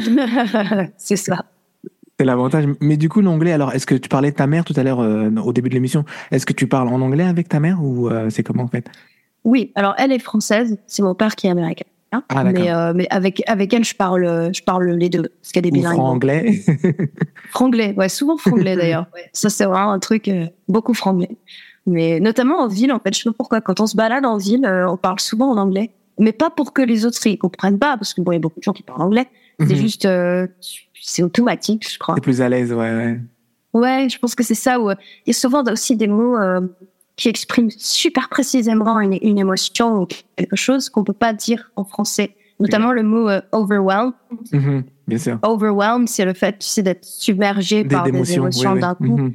C'est ça. C'est l'avantage. Mais du coup, l'anglais, alors, est-ce que tu parlais de ta mère tout à l'heure au début de l'émission? Est-ce que tu parles en anglais avec ta mère ou c'est comment, en fait? Oui, alors elle est française. C'est mon père qui est américain. Ah, mais avec elle, je parle les deux, parce qu'elle est bilingue. Franglais. Franglais, ouais, souvent franglais d'ailleurs. Ouais. Ça, c'est vraiment un truc beaucoup franglais. Mais notamment en ville, en fait, je sais pas pourquoi. Quand on se balade en ville, on parle souvent en anglais. Mais pas pour que les autres ils comprennent pas, parce que bon, il y a beaucoup de gens qui parlent anglais. C'est juste, c'est automatique, je crois. T'es plus à l'aise, ouais. Ouais, je pense que c'est ça. Il y a souvent aussi des mots qui expriment super précisément une émotion ou quelque chose qu'on peut pas dire en français. Notamment le mot overwhelmed. Bien sûr. Overwhelmed, c'est le fait, tu sais, d'être submergé par des émotions d'un coup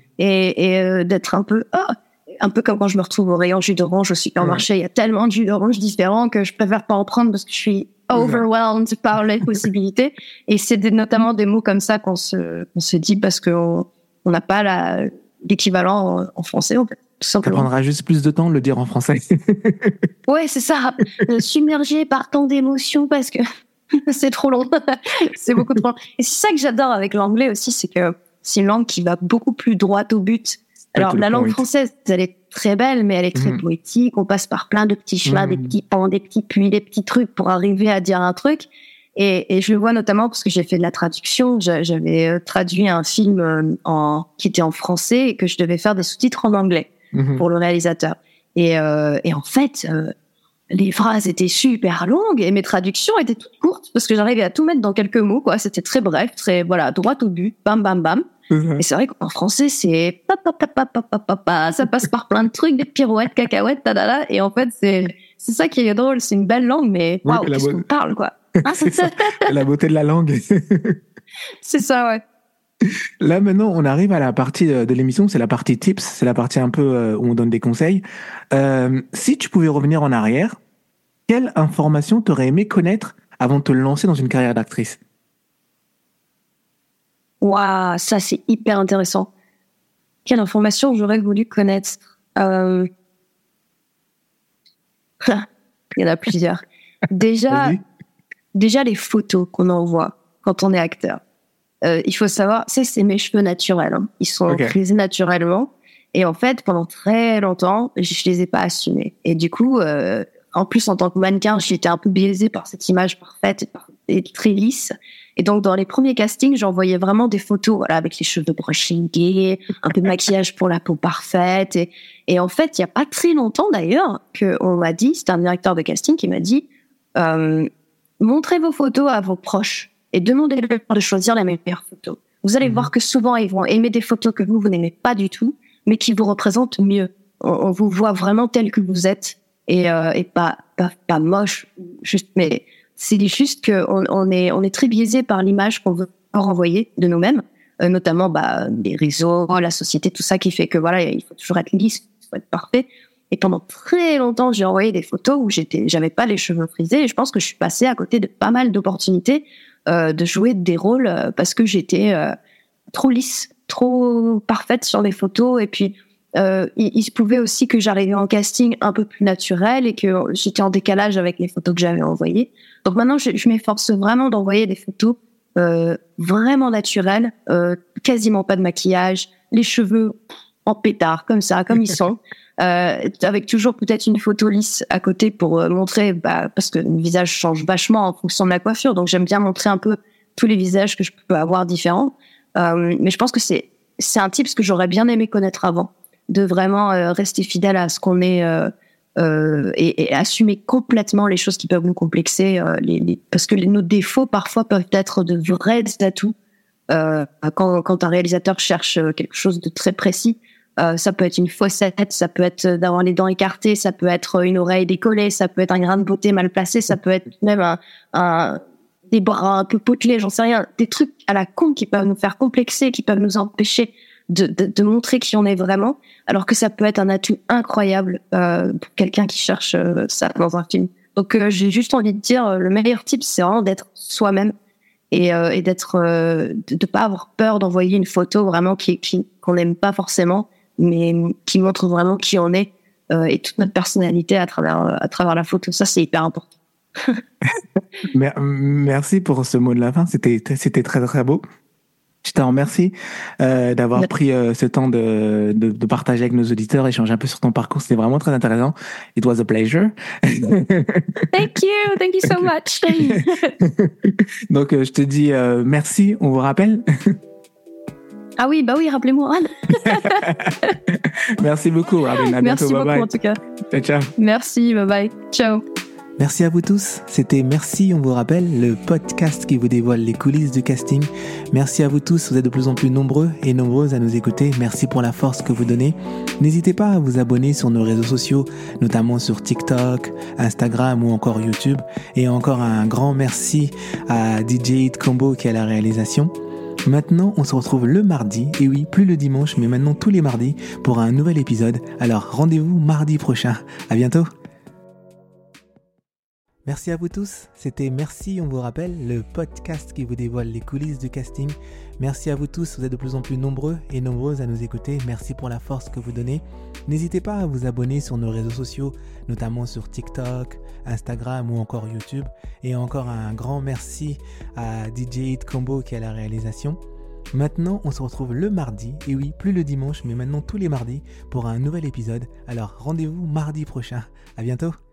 et d'être un peu comme quand je me retrouve au rayon jus d'orange au supermarché. Il y a tellement de jus d'orange différents que je préfère pas en prendre parce que je suis overwhelmed par les possibilités. Et c'est notamment des mots comme ça qu'on se dit parce qu'on n'a pas l'équivalent en français, en fait. Ça prendra juste plus de temps de le dire en français. Ouais, c'est ça. Submergé par tant d'émotions parce que c'est trop long. C'est beaucoup trop long. Et c'est ça que j'adore avec l'anglais aussi, c'est que c'est une langue qui va beaucoup plus droit au but. Alors, la langue française, elle est très belle, mais elle est très poétique. On passe par plein de petits chemins, des petits ponts, des petits puits, des petits trucs pour arriver à dire un truc. Et je le vois notamment parce que j'ai fait de la traduction. J'avais traduit un film qui était en français et que je devais faire des sous-titres en anglais pour le réalisateur. Et en fait, les phrases étaient super longues et mes traductions étaient toutes courtes parce que j'arrivais à tout mettre dans quelques mots, quoi. C'était très bref, très, voilà, droit au but, bam, bam, bam. Et c'est vrai qu'en français, c'est ça passe par plein de trucs, des pirouettes, cacahuètes, tadada. Et en fait, c'est ça qui est drôle. C'est une belle langue, mais waouh, qu'est-ce qu'on parle, quoi. La beauté de la langue. C'est ça, ouais. Là, maintenant, on arrive à la partie de l'émission, c'est la partie tips, c'est la partie un peu où on donne des conseils. Si tu pouvais revenir en arrière, quelle information t'aurais aimé connaître avant de te lancer dans une carrière d'actrice? Waouh, ça c'est hyper intéressant. Quelle information j'aurais voulu connaître? Il y en a plusieurs. Déjà les photos qu'on envoie quand on est acteur. Il faut savoir, c'est mes cheveux naturels. Hein. Ils sont frisés naturellement. Et en fait, pendant très longtemps, je les ai pas assumés. Et du coup, en plus, en tant que mannequin, j'étais un peu biaisée par cette image parfaite et très lisse. Et donc, dans les premiers castings, j'envoyais vraiment des photos, voilà, avec les cheveux brushingés, un peu de maquillage pour la peau parfaite. Et en fait, il y a pas très longtemps d'ailleurs, qu'on m'a dit, c'était un directeur de casting qui m'a dit, montrez vos photos à vos proches et demandez-leur de choisir les meilleures photos. Vous allez voir que souvent, ils vont aimer des photos que vous n'aimez pas du tout, mais qui vous représentent mieux. On vous voit vraiment tel que vous êtes et pas moche, juste, mais c'est juste qu'on est très biaisé par l'image qu'on veut renvoyer de nous-mêmes. notamment les réseaux, la société, tout ça qui fait que voilà, il faut toujours être lisse, il faut être parfait. Et pendant très longtemps, j'ai envoyé des photos où j'avais pas les cheveux frisés, et je pense que je suis passée à côté de pas mal d'opportunités de jouer des rôles parce que j'étais trop lisse, trop parfaite sur les photos. Et puis il se pouvait aussi que j'arrivais en casting un peu plus naturel et que j'étais en décalage avec les photos que j'avais envoyées. Donc maintenant, je m'efforce vraiment d'envoyer des photos vraiment naturelles, quasiment pas de maquillage, les cheveux en pétard, comme ça, comme ils sont. Avec toujours peut-être une photo lisse à côté pour montrer, parce que le visage change vachement en fonction de la coiffure, donc j'aime bien montrer un peu tous les visages que je peux avoir différents. Mais je pense que c'est un tips que j'aurais bien aimé connaître avant, de vraiment rester fidèle à ce qu'on est et assumer complètement les choses qui peuvent nous complexer, parce que nos défauts parfois peuvent être de vrais atouts. Quand un réalisateur cherche quelque chose de très précis, ça peut être une fossette, ça peut être d'avoir les dents écartées, ça peut être une oreille décollée, ça peut être un grain de beauté mal placé, ça peut être même des bras un peu potelés, j'en sais rien, des trucs à la con qui peuvent nous faire complexer, qui peuvent nous empêcher de montrer qui on est vraiment, alors que ça peut être un atout incroyable pour quelqu'un qui cherche ça dans un film. Donc j'ai juste envie de dire, le meilleur tip, c'est vraiment d'être soi-même et de pas avoir peur d'envoyer une photo vraiment qu'on n'aime pas forcément, mais qui montre vraiment qui on est et toute notre personnalité à travers la photo. Ça, c'est hyper important. Merci pour ce mot de la fin. C'était très, très beau. Je te remercie d'avoir pris ce temps de partager avec nos auditeurs, échanger un peu sur ton parcours. C'était vraiment très intéressant. It was a pleasure. Thank you so much. Donc, je te dis merci. On vous rappelle. Ah oui, rappelez-moi. Merci beaucoup, Robin. À Merci bientôt. beaucoup, Bye-bye. en tout cas. Ciao. Merci, bye-bye. Ciao. Merci à vous tous, c'était Merci, on vous rappelle, le podcast qui vous dévoile les coulisses du casting. Merci à vous tous, vous êtes de plus en plus nombreux et nombreuses à nous écouter. Merci pour la force que vous donnez. N'hésitez pas à vous abonner sur nos réseaux sociaux, notamment sur TikTok, Instagram ou encore YouTube. Et encore un grand merci à DJ Hit Combo qui est à la réalisation. Maintenant, on se retrouve le mardi, et oui, plus le dimanche, mais maintenant tous les mardis, pour un nouvel épisode. Alors, rendez-vous mardi prochain. À bientôt. Merci à vous tous, c'était Merci, on vous rappelle, le podcast qui vous dévoile les coulisses du casting. Merci à vous tous, vous êtes de plus en plus nombreux et nombreuses à nous écouter. Merci pour la force que vous donnez. N'hésitez pas à vous abonner sur nos réseaux sociaux, notamment sur TikTok, Instagram ou encore YouTube. Et encore un grand merci à DJ Hit Combo qui est à la réalisation. Maintenant, on se retrouve le mardi, et oui, plus le dimanche, mais maintenant tous les mardis, pour un nouvel épisode. Alors, rendez-vous mardi prochain. À bientôt.